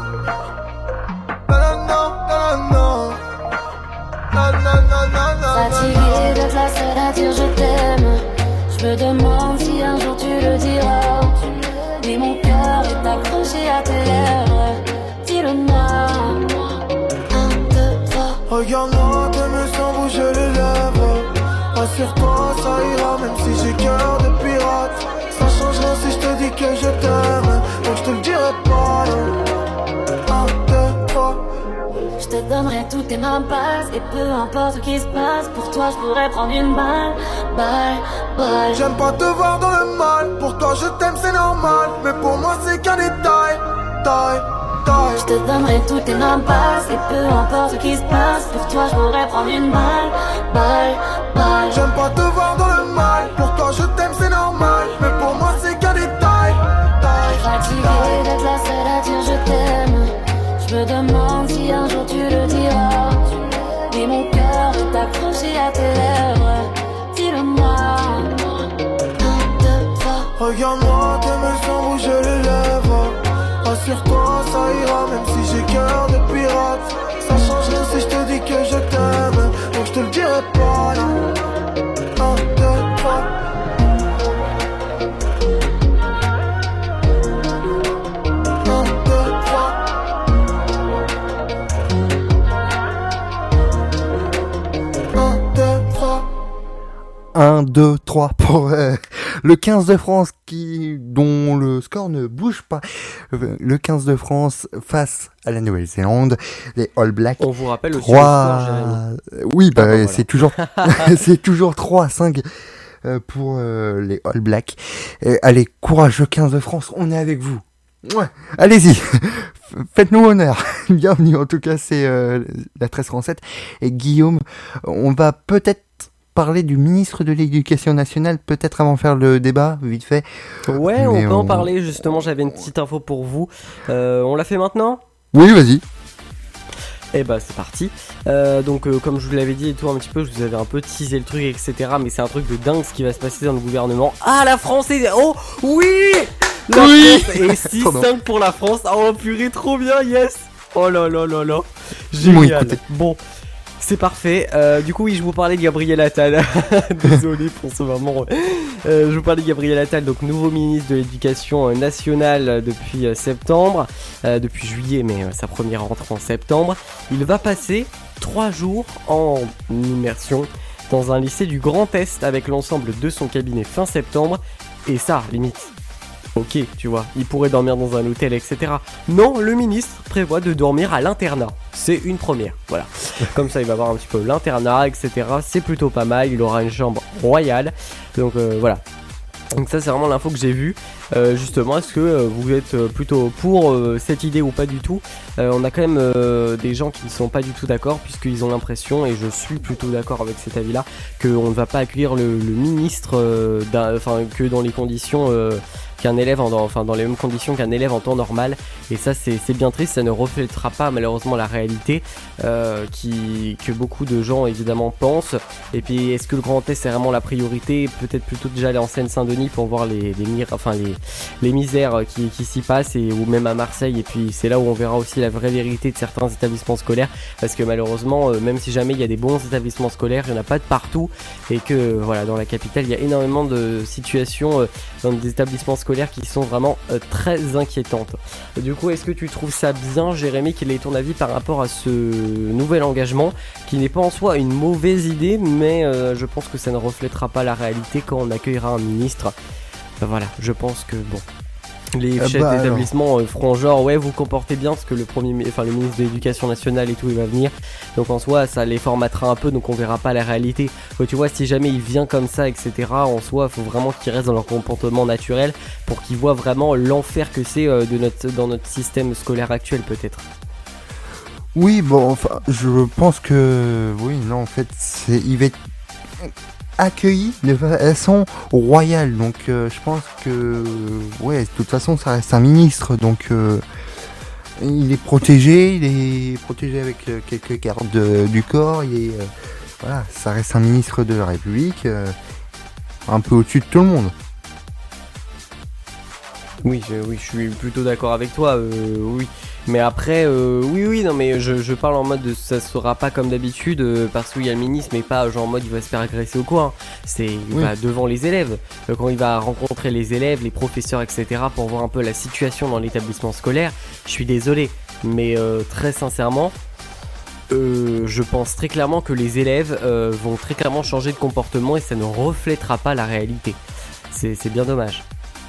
Fatiguée d'être la seule à dire je t'aime. Je me demande si un jour tu le diras. Et mon cœur est accroché à tes lèvres. Dis-le-moi. Un, deux, trois. Regarde-moi, t'aimes sans bouger les lèvres. Rassure-toi, ça ira, même si j'ai cœur de pirate. Ça change rien si je te dis que je t'aime. Donc je te le dirai pas, non. Un, deux, trois. Je te donnerai toutes tes mains passes. Et peu importe ce qui se passe, pour toi je pourrais prendre une balle. Balle, balle. J'aime pas te voir dans le mal. Pour toi je t'aime c'est normal. Mais pour moi c'est qu'un détail. Taille, taille. Je te donnerai toutes tes mains passes. Et peu importe ce qui se passe, pour toi je pourrais prendre une balle. Balle, balle. J'aime pas te voir dans le mal. Pour toi je t'aime c'est normal. Mais pour moi c'est qu'un détail. Taille, fatiguée d'être la seule à dire je t'aime. Je me demande si un jour tu le diras. Et mon cœur est accroché à tes lèvres. Dis-le-moi. Un, deux, trois. Regarde-moi, t'aimes sans bouger les lèvres. Rassure-toi, ça ira, même si j'ai cœur de pirate. Ça change rien si je te dis que je t'aime. Donc je te le dirai pas, non. Un, deux, trois. un, deux, trois pour euh, le quinze de France qui dont le score ne bouge pas. Le quinze de France face à la Nouvelle-Zélande, les All Blacks. On vous rappelle aussi trois... le score, Jérémy. Oui, bah, ah, bon, voilà. c'est toujours c'est toujours trois à cinq euh, pour euh, les All Blacks. Et, allez, courage le quinze de France, on est avec vous. Ouais, allez-y, faites-nous honneur. Bienvenue, en tout cas, c'est euh, la treize trente-sept. Et Guillaume, on va peut-être parler du ministre de l'Éducation nationale, peut-être avant de faire le débat, vite fait. Ouais, Mais on peut on... en parler, justement, j'avais une petite info pour vous. Euh, on l'a fait maintenant ? Oui, vas-y. Et bah c'est parti. Euh, donc euh, comme je vous l'avais dit et tout un petit peu, je vous avais un peu teasé le truc, et cetera. Mais c'est un truc de dingue ce qui va se passer dans le gouvernement. Ah, la France est... Oh oui, la oui France est six cinq pour la France. Oh purée, trop bien, yes. Oh là là là là. Génial. Bon, c'est parfait. Euh, du coup, oui, je vous parlais de Gabriel Attal. Désolé pour ce moment. Euh, je vous parlais de Gabriel Attal, donc nouveau ministre de l'Éducation nationale depuis euh, septembre, euh, depuis juillet, mais euh, sa première rentrée en septembre. Il va passer trois jours en immersion dans un lycée du Grand Est avec l'ensemble de son cabinet fin septembre. Et ça, limite, ok, tu vois, il pourrait dormir dans un hôtel, et cetera. Non, le ministre prévoit de dormir à l'internat. C'est une première, voilà. Comme ça, il va voir un petit peu l'internat, et cetera. C'est plutôt pas mal, il aura une chambre royale. Donc euh, voilà. Donc ça c'est vraiment l'info que j'ai vue. Euh, justement, est-ce que euh, vous êtes euh, plutôt pour euh, cette idée ou pas du tout? euh, On a quand même euh, des gens qui ne sont pas du tout d'accord, puisqu'ils ont l'impression, et je suis plutôt d'accord avec cet avis-là, qu'on ne va pas accueillir le, le ministre, euh, enfin que dans les conditions euh, qu'un élève, en, enfin dans les mêmes conditions qu'un élève en temps normal. Et ça c'est, c'est bien triste, ça ne reflètera pas malheureusement la réalité euh, qui, que beaucoup de gens évidemment pensent. Et puis est-ce que le Grand Est c'est vraiment la priorité? Peut-être plutôt déjà aller en Seine-Saint-Denis pour voir les, les, mir- enfin, les, les misères qui, qui s'y passent, et, ou même à Marseille. Et puis c'est là où on verra aussi la vraie vérité de certains établissements scolaires, parce que malheureusement euh, même si jamais il y a des bons établissements scolaires, il n'y en a pas de partout, et que voilà, dans la capitale il y a énormément de situations euh, dans des établissements scolaires qui sont vraiment euh, très inquiétantes. Du coup, est-ce que tu trouves ça bien, Jérémy? Quel est ton avis par rapport à ce nouvel engagement, qui n'est pas en soi une mauvaise idée, mais euh, je pense que ça ne reflètera pas la réalité quand on accueillera un ministre. Ben voilà, je pense que bon, les euh, chefs bah, d'établissement euh, feront genre ouais, vous comportez bien, parce que le premier, enfin le ministre de l'Éducation nationale et tout, il va venir. Donc en soi, ça les formatera un peu, donc on verra pas la réalité. Quand tu vois, si jamais il vient comme ça, et cetera. En soi, faut vraiment qu'ils restent dans leur comportement naturel pour qu'ils voient vraiment l'enfer que c'est euh, de notre, dans notre système scolaire actuel, peut-être. Oui, bon, enfin, je pense que oui, non, en fait, c'est, il va être accueilli de façon royale, donc euh, je pense que, ouais, de toute façon, ça reste un ministre, donc euh, il est protégé, il est protégé avec euh, quelques gardes de, du corps, il est, euh, voilà, ça reste un ministre de la République, euh, un peu au-dessus de tout le monde. Oui, je, oui, je suis plutôt d'accord avec toi, euh, oui. Mais après, euh, oui, oui, non, mais je, je parle en mode de ça sera pas comme d'habitude, euh, parce qu'il y a le ministre, mais pas genre en mode il va se faire agresser ou quoi. Hein. C'est oui. bah, devant les élèves, euh, quand il va rencontrer les élèves, les professeurs, et cetera, pour voir un peu la situation dans l'établissement scolaire. Je suis désolé, mais euh, très sincèrement, euh, je pense très clairement que les élèves euh, vont très clairement changer de comportement, et ça ne reflètera pas la réalité. C'est, c'est bien dommage.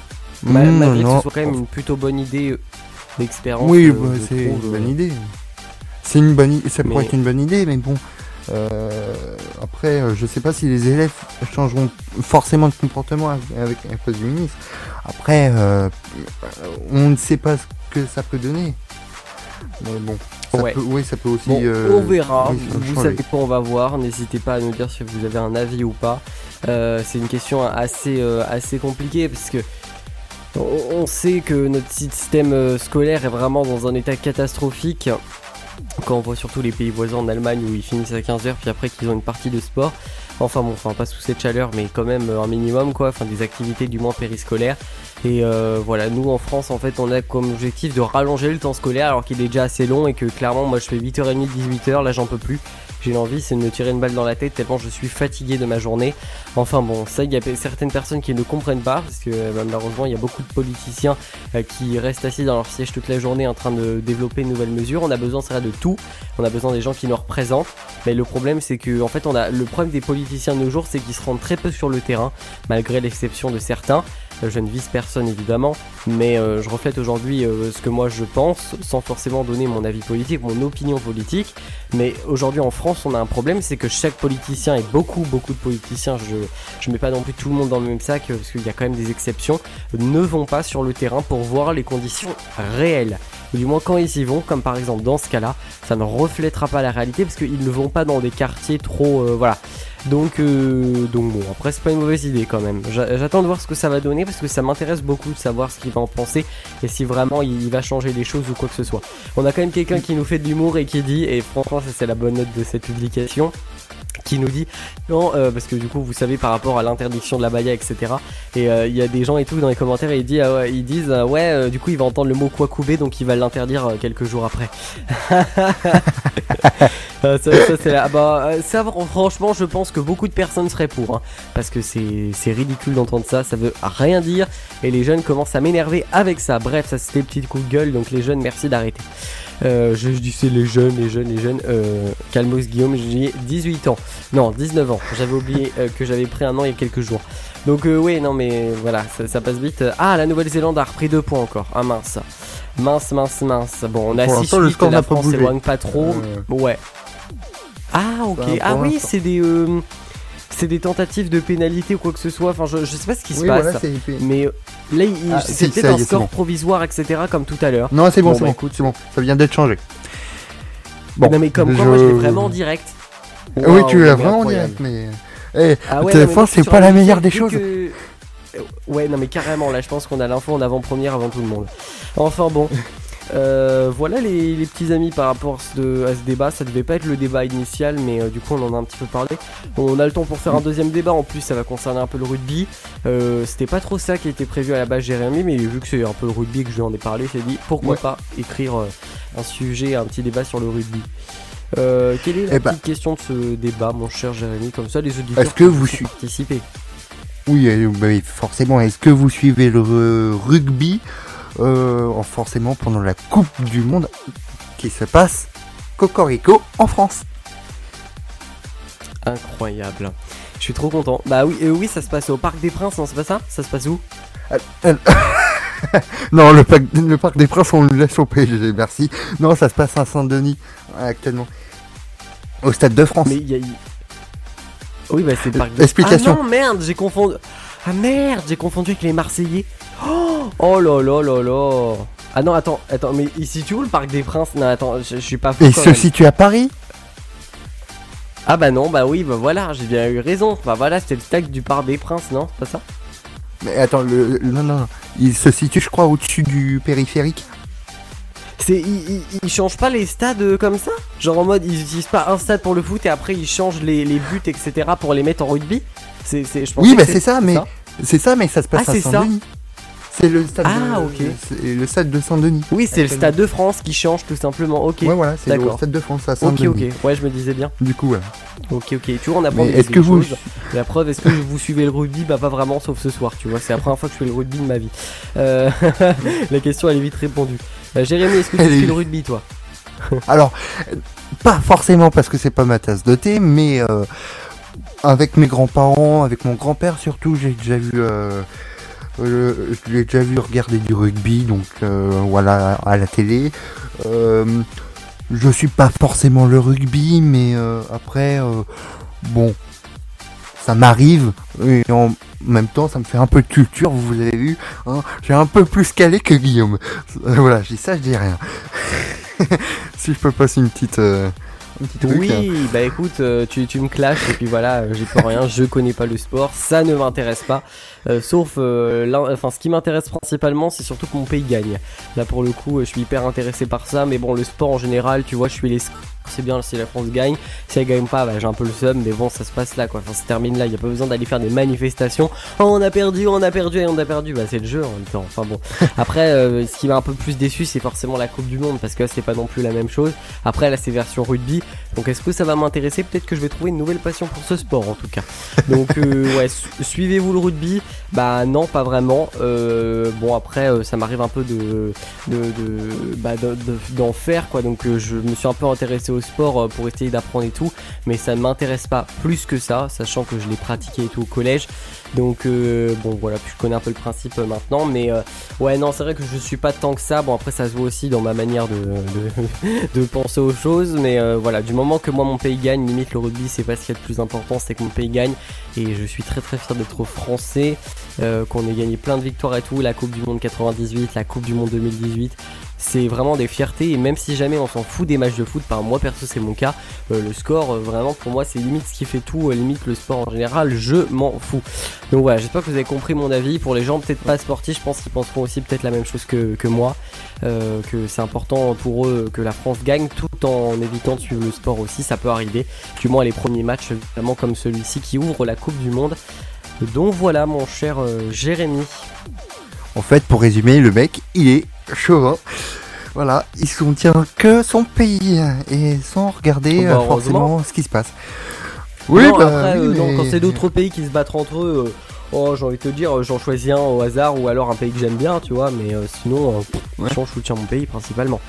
Ma- Mmh, malgré que non. ce soit quand même une plutôt bonne idée euh, d'expérience. Oui, euh, bah, je c'est trouve, une bonne euh, idée. C'est une bonne, i- ça pourrait Mais- être une bonne idée, mais bon. euh, après, euh, je sais pas si les élèves changeront forcément de comportement avec, avec à cause du ministre. Après, euh, on ne sait pas ce que ça peut donner. Mais bon, ça Ouais. peut, oui, ça peut aussi. Bon, euh, on verra, oui, ça vous change. savez pas, on va voir, n'hésitez pas à nous dire si vous avez un avis ou pas. Euh, c'est une question assez, euh, assez compliquée, parce que on, on sait que notre système euh, scolaire est vraiment dans un état catastrophique. Quand on voit surtout les pays voisins en Allemagne où ils finissent à quinze heures, puis après qu'ils ont une partie de sport. Enfin bon, enfin pas sous cette chaleur, mais quand même euh, un minimum quoi, enfin des activités du moins périscolaires. Et euh, voilà, nous en France en fait on a comme objectif de rallonger le temps scolaire alors qu'il est déjà assez long, et que clairement moi je fais huit heures trente, dix-huit heures, là j'en peux plus. J'ai l'envie c'est de me tirer une balle dans la tête tellement je suis fatigué de ma journée. Enfin bon, ça il y a certaines personnes qui ne comprennent pas, parce que euh, malheureusement il y a beaucoup de politiciens euh, qui restent assis dans leur siège toute la journée en train de développer de nouvelles mesures. On a besoin ça de tout, on a besoin des gens qui nous représentent. Mais le problème c'est que en fait on a le problème des politiciens de nos jours, c'est qu'ils se rendent très peu sur le terrain, malgré l'exception de certains. Euh, je ne vise personne évidemment, mais euh, je reflète aujourd'hui euh, ce que moi je pense, sans forcément donner mon avis politique, mon opinion politique. Mais aujourd'hui en France on a un problème, c'est que chaque politicien, et beaucoup beaucoup de politiciens, je je mets pas non plus tout le monde dans le même sac, parce qu'il y a quand même des exceptions, ne vont pas sur le terrain pour voir les conditions réelles. Ou du moins quand ils y vont, comme par exemple dans ce cas-là, ça ne reflètera pas la réalité, parce qu'ils ne vont pas dans des quartiers trop... Euh, voilà. Donc, euh, donc bon, après c'est pas une mauvaise idée quand même. J'a- J'attends de voir ce que ça va donner, parce que ça m'intéresse beaucoup de savoir ce qu'il va en penser, et si vraiment il va changer les choses ou quoi que ce soit. On a quand même quelqu'un qui nous fait de l'humour et qui dit, et franchement ça c'est la bonne note de cette publication, qui nous dit non euh, parce que du coup vous savez par rapport à l'interdiction de la baya, etc, et il euh, y a des gens et tout dans les commentaires, et ils disent, ah ouais, ils disent euh, ouais euh, du coup il va entendre le mot Kwakubé, donc il va l'interdire euh, quelques jours après. euh, ça, ça, c'est la... bah, euh, ça franchement je pense que beaucoup de personnes seraient pour, hein, parce que c'est, c'est ridicule d'entendre ça, ça veut rien dire, et les jeunes commencent à m'énerver avec ça. Bref, ça c'était le petit coup de gueule, donc les jeunes merci d'arrêter. Euh, je, je dis c'est les jeunes, les jeunes, les jeunes. Euh, Calmos Guillaume, j'ai dix-huit ans. Non, dix-neuf ans. J'avais oublié euh, que j'avais pris un an il y a quelques jours. Donc euh, oui, non mais voilà, ça, ça passe vite. Ah, la Nouvelle-Zélande a repris deux points encore. Ah mince. Mince, mince, mince. Bon, on a six huit, la France s'éloigne pas trop. Euh... Ouais. Ah, ok. Ah oui, c'est des... Euh... C'est des tentatives de pénalité ou quoi que ce soit. Enfin, je, je sais pas ce qui se oui, passe. Voilà, mais là, il, ah, c'est si, peut-être un est, score bon. provisoire, et cetera. Comme tout à l'heure. Non, c'est bon, bon c'est bah, bon. Écoute, c'est bon. Ça vient d'être changé. Bon. Non, mais comme je... quoi, moi, je l'ai vraiment en direct. Wow, oui, tu l'as vraiment en direct, mais. Eh, ah ouais, T F un, c'est pas la meilleure des choses. Que... Ouais, non, mais carrément. Là, je pense qu'on a l'info en avant-première avant tout le monde. Enfin bon. Euh, voilà les, les petits amis par rapport à ce, à ce débat. Ça devait pas être le débat initial, mais euh, du coup on en a un petit peu parlé. On a le temps pour faire un deuxième débat. En plus ça va concerner un peu le rugby. euh, C'était pas trop ça qui était prévu à la base, Jérémy, mais vu que c'est un peu le rugby que je lui en ai parlé, j'ai dit pourquoi ouais. pas écrire euh, un sujet, un petit débat sur le rugby. euh, Quelle est la eh petite bah, question de ce débat, mon cher Jérémy? Comme ça les auditeurs est-ce que vous su- participer. Oui, euh, bah, forcément. Est-ce que vous suivez le euh, rugby Euh, forcément pendant la Coupe du Monde qui se passe Cocorico en France? Incroyable, je suis trop content. Bah oui, euh, oui, ça se passe au Parc des Princes, non, c'est pas ça? Ça se passe où? euh, euh, Non, le parc, le Parc des Princes, on le laisse au P S G, merci. Non, ça se passe à Saint-Denis actuellement, au Stade de France. Mais il y a... Oui, bah c'est le Parc des... Explication. Ah non, merde, j'ai confondu. Ah merde, j'ai confondu avec les Marseillais. Oh, oh là là là là. Ah non, attends, attends, mais il situe où le Parc des Princes? Non, attends, je, je suis pas fou. Et il se situe à Paris? Ah bah non, bah oui, bah voilà, j'ai bien eu raison. Bah voilà, c'était le stade du Parc des Princes, non? C'est pas ça? Mais attends, le, le, non, non, il se situe, je crois, au-dessus du périphérique. C'est, ils, ils, ils changent pas les stades comme ça? Genre en mode, ils utilisent pas un stade pour le foot et après ils changent les, les buts, et cetera pour les mettre en rugby? C'est, c'est, je oui, bah c'est, c'est ça, mais ça. c'est ça, mais ça se passe ah, à Saint-Denis. C'est le stade, ah, de, ok. C'est le stade de Saint-Denis. Oui, c'est le stade de France qui change tout simplement. Ok. Ouais, voilà, c'est d'accord. Le stade de France à Saint-Denis. Ok, ok. Ouais, je me disais bien. Du coup, voilà. Ok, ok. Tu vois, on apprend des, est-ce des que choses. Vous... La preuve, est-ce que vous suivez le rugby? Bah, pas vraiment, sauf ce soir. Tu vois, c'est la première fois que je fais le rugby de ma vie. Euh... la question, elle est vite répondue. Euh, Jérémy, est-ce que tu suis le rugby, toi? Alors, pas forcément parce que c'est pas ma tasse de thé, mais euh, avec mes grands-parents, avec mon grand-père surtout, j'ai déjà vu. Euh... Euh, je l'ai déjà vu regarder du rugby, donc euh, voilà, à la télé. Euh, je suis pas forcément le rugby, mais euh, après, euh, bon, ça m'arrive, et en même temps, ça me fait un peu de culture, vous avez vu, hein, j'ai un peu plus calé que Guillaume. Euh, voilà, je dis ça, je dis rien. Si je peux passer une petite... Euh... Oui, hein. Bah écoute, euh, tu, tu me clashes et puis voilà, euh, j'y peux rien, je connais pas le sport, ça ne m'intéresse pas. Euh, sauf, euh, enfin, ce qui m'intéresse principalement, c'est surtout que mon pays gagne. Là pour le coup, je suis hyper intéressé par ça, mais bon, le sport en général, tu vois, je suis les... C'est bien si la France gagne, si elle gagne pas, bah, j'ai un peu le seum, mais bon, ça se passe là quoi, enfin, ça se termine là, il n'y a pas besoin d'aller faire des manifestations. Oh, on a perdu, on a perdu et on a perdu, bah c'est le jeu en même temps, enfin bon. Après, euh, ce qui m'a un peu plus déçu, c'est forcément la Coupe du Monde, parce que là, c'est pas non plus la même chose. Après, là, c'est version rugby, donc est-ce que ça va m'intéresser? Peut-être que je vais trouver une nouvelle passion pour ce sport en tout cas. Donc, euh, ouais, su- suivez-vous le rugby? Bah non, pas vraiment. Euh, bon, après, euh, ça m'arrive un peu de, de, de, bah, de, de d'en faire quoi, donc euh, je me suis un peu intéressé au sport pour essayer d'apprendre et tout, mais ça ne m'intéresse pas plus que ça, sachant que je l'ai pratiqué et tout au collège, donc euh, bon voilà, puis je connais un peu le principe euh, maintenant, mais euh, ouais non, c'est vrai que je suis pas tant que ça. Bon après ça se voit aussi dans ma manière de, de, de penser aux choses, mais euh, voilà, du moment que moi mon pays gagne, limite le rugby c'est pas ce qu'il y a de plus important, c'est que mon pays gagne, et je suis très très fier d'être français, euh, qu'on ait gagné plein de victoires et tout, la Coupe du Monde quatre-vingt-dix-huit, la Coupe du Monde deux mille dix-huit, c'est vraiment des fiertés, et même si jamais on s'en fout des matchs de foot, par moi perso c'est mon cas, euh, le score euh, vraiment pour moi c'est limite ce qui fait tout, euh, limite le sport en général, je m'en fous. Donc voilà, j'espère que vous avez compris mon avis. Pour les gens peut-être pas sportifs, je pense qu'ils penseront aussi peut-être la même chose que, que moi, euh, que c'est important pour eux que la France gagne, tout en évitant de suivre le sport aussi, ça peut arriver, du moins les premiers matchs, notamment comme celui-ci qui ouvre la Coupe du Monde. Donc voilà mon cher euh, Jérémy. En fait, pour résumer, le mec il est chauvin. Voilà, il soutient que son pays et sans regarder oh bah, euh, forcément ce qui se passe. Oui, non, bah, après, oui, euh, mais... non, quand c'est d'autres pays qui se battent entre eux, euh, oh, j'ai envie de te dire, j'en choisis un au hasard ou alors un pays que j'aime bien, tu vois, mais euh, sinon, euh, pff, ouais. je soutiens mon pays principalement.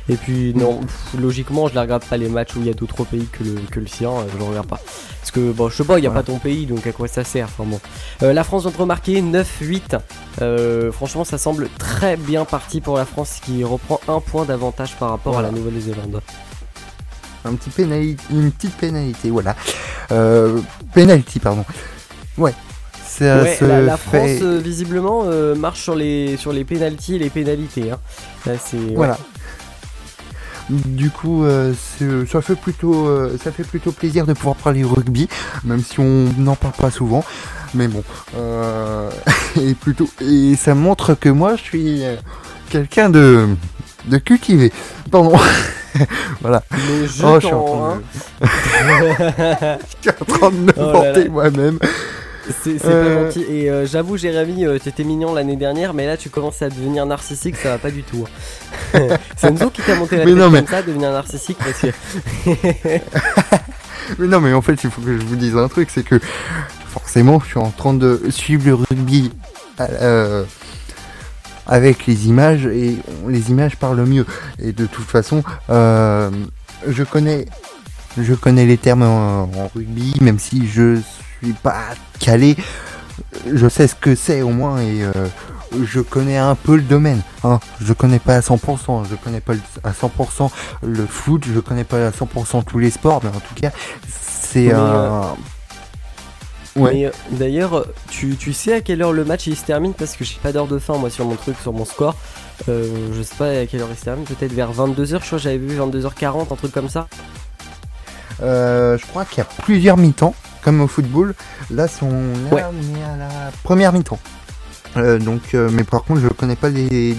Et puis non, pff, logiquement je ne regarde pas les matchs où il y a d'autres pays que le, que le sien, euh, je ne regarde pas. Parce que bon, je sais pas, il n'y a Voilà. pas ton pays, donc à quoi ça sert, enfin bon. Euh, la France vient de remarquer neuf huit. Euh, franchement ça semble très bien parti pour la France qui reprend un point d'avantage par rapport Voilà. à la Nouvelle-Zélande. Un petit pénalité, une petite pénalité, voilà. Euh, penalty, pardon. Ouais. Ça Ouais, se la, la fait... France euh, visiblement euh, marche sur les, sur les pénaltys et les pénalités. Hein. Là, c'est, ouais. Voilà. Du coup, euh, c'est- ça fait plutôt, euh, ça fait plutôt plaisir de pouvoir parler rugby, même si on n'en parle pas souvent. Mais bon, euh, et plutôt, et ça montre que moi, je suis euh, quelqu'un de, de cultivé. Pardon. Voilà. Mais je Oh, je suis en t'en, train hein. de, je suis en train de me Oh là vanter là. moi-même. C'est, c'est Euh, pas gentil. Et euh, j'avoue, Jérémy, euh, t'étais mignon l'année dernière, mais là tu commences à devenir narcissique, ça va pas du tout. hein. C'est Enzo qui t'a monté la Mais tête non, mais- comme ça, devenir narcissique parce que. Mais non, mais en fait, il faut que je vous dise un truc, c'est que forcément, je suis en train de suivre le rugby euh, avec les images et on- les images parlent mieux. Et de toute façon, euh, je connais, je connais les termes en, en rugby, même si je suis pas calé, je sais ce que c'est au moins et euh, je connais un peu le domaine. Hein. Je connais pas à cent pour cent, je connais pas le- à cent pour cent le foot, je connais pas à cent pour cent tous les sports, mais en tout cas, c'est Mais, un. euh, Ouais. Mais euh, d'ailleurs, tu, tu sais à quelle heure le match il se termine parce que j'ai pas d'heure de fin moi sur mon truc, sur mon score. Euh, je sais pas à quelle heure il se termine, peut-être vers vingt-deux heures, je crois que j'avais vu vingt-deux heures quarante, un truc comme ça. Euh, je crois qu'il y a plusieurs mi-temps, comme au football. Là, sont là, Ouais. on est à la première mi-temps. Euh, donc, euh, mais par contre, je connais pas les,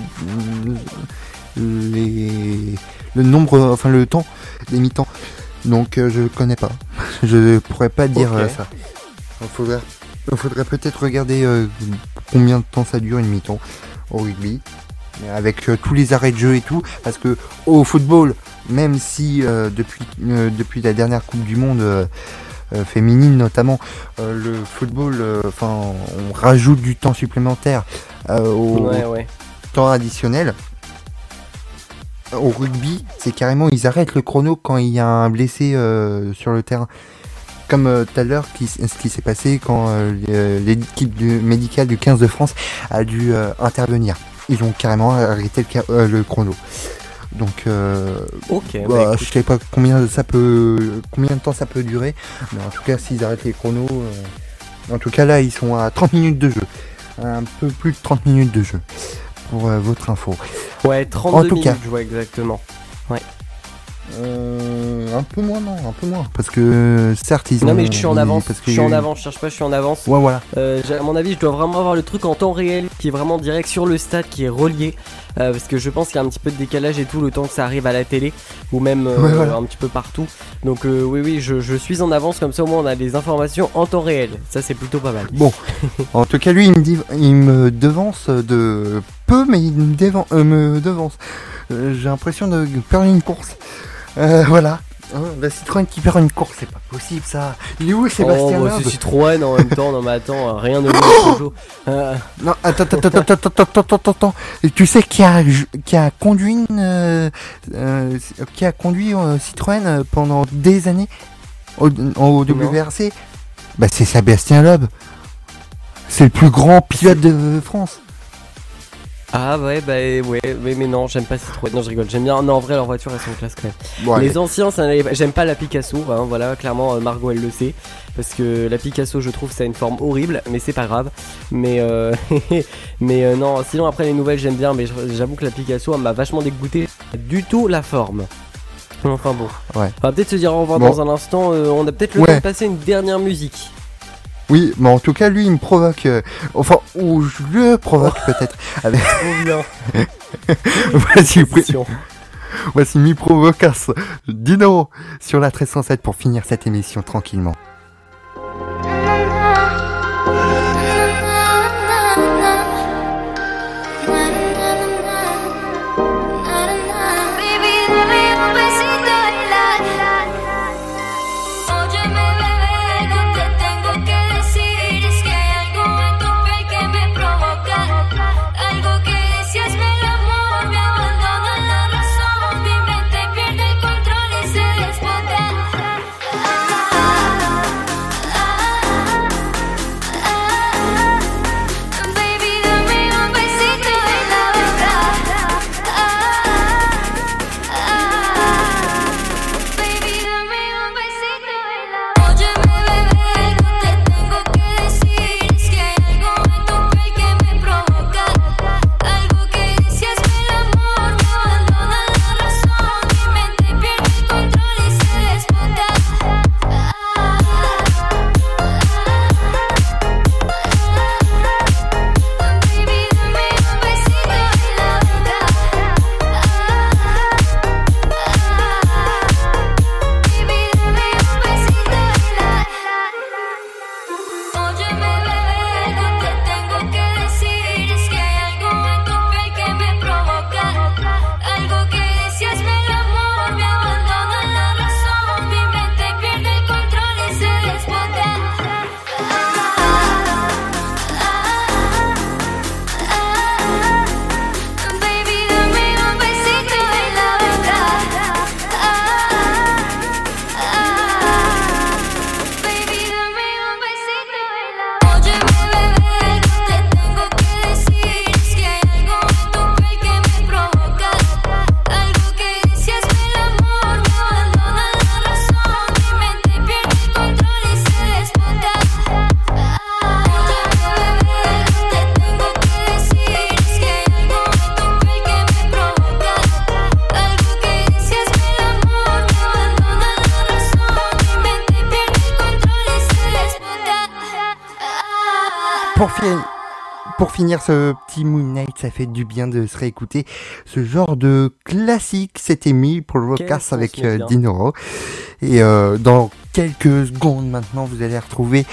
les le nombre, enfin le temps des mi-temps. Donc, euh, je connais pas. Je pourrais pas dire Ok. euh, ça. Il faudrait, il faudrait peut-être regarder euh, combien de temps ça dure une mi-temps au rugby. Avec euh, tous les arrêts de jeu et tout, parce que au football, même si euh, depuis, euh, depuis la dernière Coupe du Monde euh, euh, féminine notamment, euh, le football, enfin, on rajoute du temps supplémentaire euh, au Ouais, ouais. temps additionnel. Au rugby, c'est carrément, ils arrêtent le chrono quand il y a un blessé euh, sur le terrain. Comme euh, tout à l'heure, qui, ce qui s'est passé quand euh, l'équipe du, médicale du quinze de France a dû euh, intervenir. Ils ont carrément arrêté le, euh, le chrono. Donc, euh, Ok, bah, bah, je sais pas combien ça peut, combien de temps ça peut durer, mais en tout cas, s'ils arrêtent les chronos, euh, en tout cas là, ils sont à trente minutes de jeu, un peu plus de trente minutes de jeu pour euh, votre info. Ouais, trente-deux En tout minutes, cas. je vois exactement. Ouais. Euh, un peu moins, non, un peu moins, parce que certes, ils ont. Non mais je suis en ils- avance, parce je que- suis en avance, je cherche pas, je suis en avance. Ouais, voilà. Euh, j'ai- à mon avis, je dois vraiment avoir le truc en temps réel qui est vraiment direct sur le stade, qui est relié. Euh, parce que je pense qu'il y a un petit peu de décalage et tout le temps que ça arrive à la télé ou même euh, Ouais, voilà. un petit peu partout. Donc euh, oui, oui, je, je suis en avance, comme ça au moins on a des informations en temps réel. Ça c'est plutôt pas mal. Bon, en tout cas, lui, il me, dit, il me devance de peu, mais il me, dévan- euh, me devance. Euh, J'ai l'impression de perdre une course. Euh, voilà. Hein, la Citroën qui perd une course, c'est pas possible ça. Il est où Sébastien Oh, bah, Loeb c'est Citroën en même temps, non mais attends, rien ne vaut Peugeot. Euh, Non, attends, attends, attends, attends, attends, attends, attends, attends. Et tu sais qui a, qui a conduit une, euh, euh, qui a conduit euh, Citroën euh, pendant des années au, au W R C? Bah c'est Sébastien Loeb. C'est le plus grand pilote de France. Ah ouais, bah ouais, mais, mais non, j'aime pas Citroën. Non, je rigole, j'aime bien. Non, en vrai, leur voiture, elles sont classe quand même. Bon, Les allez. anciens, ça n'allait pas. J'aime pas la Picasso, hein, voilà, clairement, euh, Margot, elle le sait. Parce que la Picasso, je trouve, ça a une forme horrible, mais c'est pas grave. Mais, euh, mais euh, non, sinon, après, les nouvelles, j'aime bien, mais j'avoue que la Picasso, elle m'a vachement dégoûté. Du tout la forme. Enfin bon. Ouais. On va peut-être se dire au revoir Bon. dans un instant. euh, on a peut-être le Ouais. temps de passer une dernière musique. Oui, mais en tout cas, lui, il me provoque. euh, enfin, ou je le provoque peut-être. Avec... Trop bien. Voici, Position. voici mi provocas. Dino sur la treize cent sept pour finir cette émission tranquillement. Óyeme, bebé, no te tengo que decir. Es que hay algo en tu piel que me provoca. Algo que si hazme el amor, me abandona la razón. Dime pour finir. Pour finir ce petit Moon Knight, ça fait du bien de se réécouter ce genre de classique. C'était mis pour le podcast avec euh, Dinoro. Et euh, dans quelques secondes maintenant, vous allez retrouver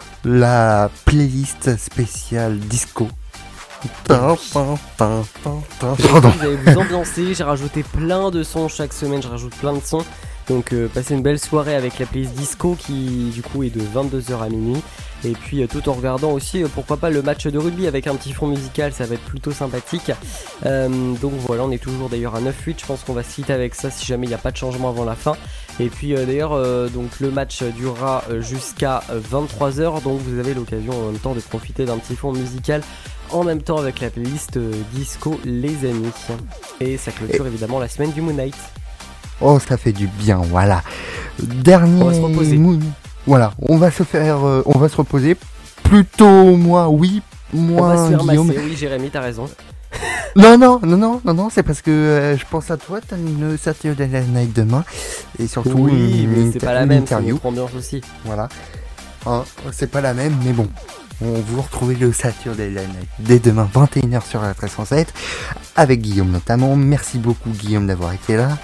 la playlist spéciale disco. Tin, tin, tin, tin, tin. Vous allez vous ambiancer, j'ai rajouté plein de sons chaque semaine, je rajoute plein de sons. Donc euh, passez une belle soirée avec la playlist disco qui du coup est de vingt-deux heures à minuit. Et puis euh, tout en regardant aussi euh, pourquoi pas le match de rugby avec un petit fond musical, ça va être plutôt sympathique. euh, Donc voilà, on est toujours d'ailleurs à neuf huit, je pense qu'on va se quitter avec ça si jamais il n'y a pas de changement avant la fin. Et puis euh, d'ailleurs euh, donc le match durera euh, jusqu'à euh, vingt-trois heures, donc vous avez l'occasion en même temps de profiter d'un petit fond musical en même temps avec la playlist euh, disco les amis. Et ça clôture évidemment la semaine du Moon Knight. Oh, ça fait du bien, voilà. Dernier on va se reposer. Moon. Voilà, on va se faire, euh, on va se reposer. Plutôt moi, oui, moi, on va se faire Guillaume. masser, oui, Jérémy, t'as raison. Non, non, non, non, non, non, c'est parce que euh, je pense à toi. T'as une Saturday Night demain, et surtout oui, une, mais une c'est pas la une même, interview. c'est notre ambiance aussi. Voilà, hein, c'est pas la même, mais bon. On vous retrouvez le Saturday Night dès demain vingt et une heures sur la treize cent sept avec Guillaume notamment. Merci beaucoup Guillaume d'avoir été là.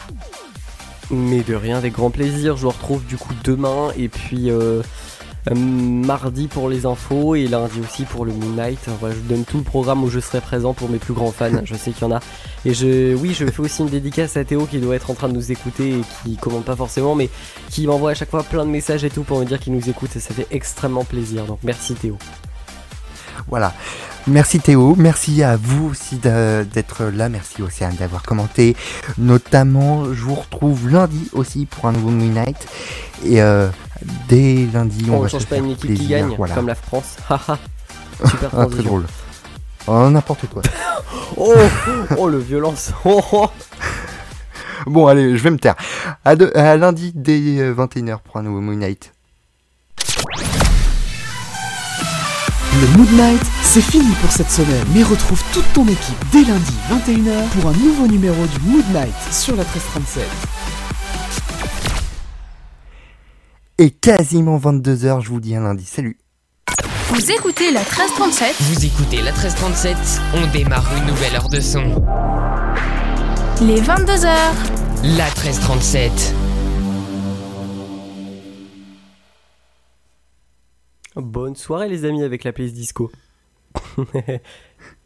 Mais de rien, avec grand plaisir. Je vous retrouve du coup demain et puis euh, euh, mardi pour les infos et lundi aussi pour le Moon Knight. Voilà, je vous donne tout le programme où je serai présent pour mes plus grands fans. Je sais qu'il y en a. Et je, oui, je fais aussi une dédicace à Théo qui doit être en train de nous écouter et qui commande pas forcément, mais qui m'envoie à chaque fois plein de messages et tout pour me dire qu'il nous écoute et ça fait extrêmement plaisir. Donc merci Théo. Voilà, merci Théo, merci à vous aussi d'être là, merci Océane d'avoir commenté, notamment je vous retrouve lundi aussi pour un nouveau Moon Knight, et euh, dès lundi on, on va change se pas faire une équipe plaisir, qui gagne, voilà. Comme la France, haha, super transition. Ah, très drôle, oh, n'importe quoi. oh, oh le violence. Oh, oh. Bon allez, je vais me taire, à, de, à lundi dès vingt et une heures pour un nouveau Moon Knight. Le Mood Knight, c'est fini pour cette semaine, mais retrouve toute ton équipe dès lundi vingt et une heures pour un nouveau numéro du Mood Knight sur la treize trente-sept. Et quasiment vingt-deux heures, je vous dis un lundi, salut. Vous écoutez la treize trente-sept. Vous écoutez la treize trente-sept, on démarre une nouvelle heure de son. Les vingt-deux heures. La treize trente-sept. Bonne soirée les amis avec la playlist disco.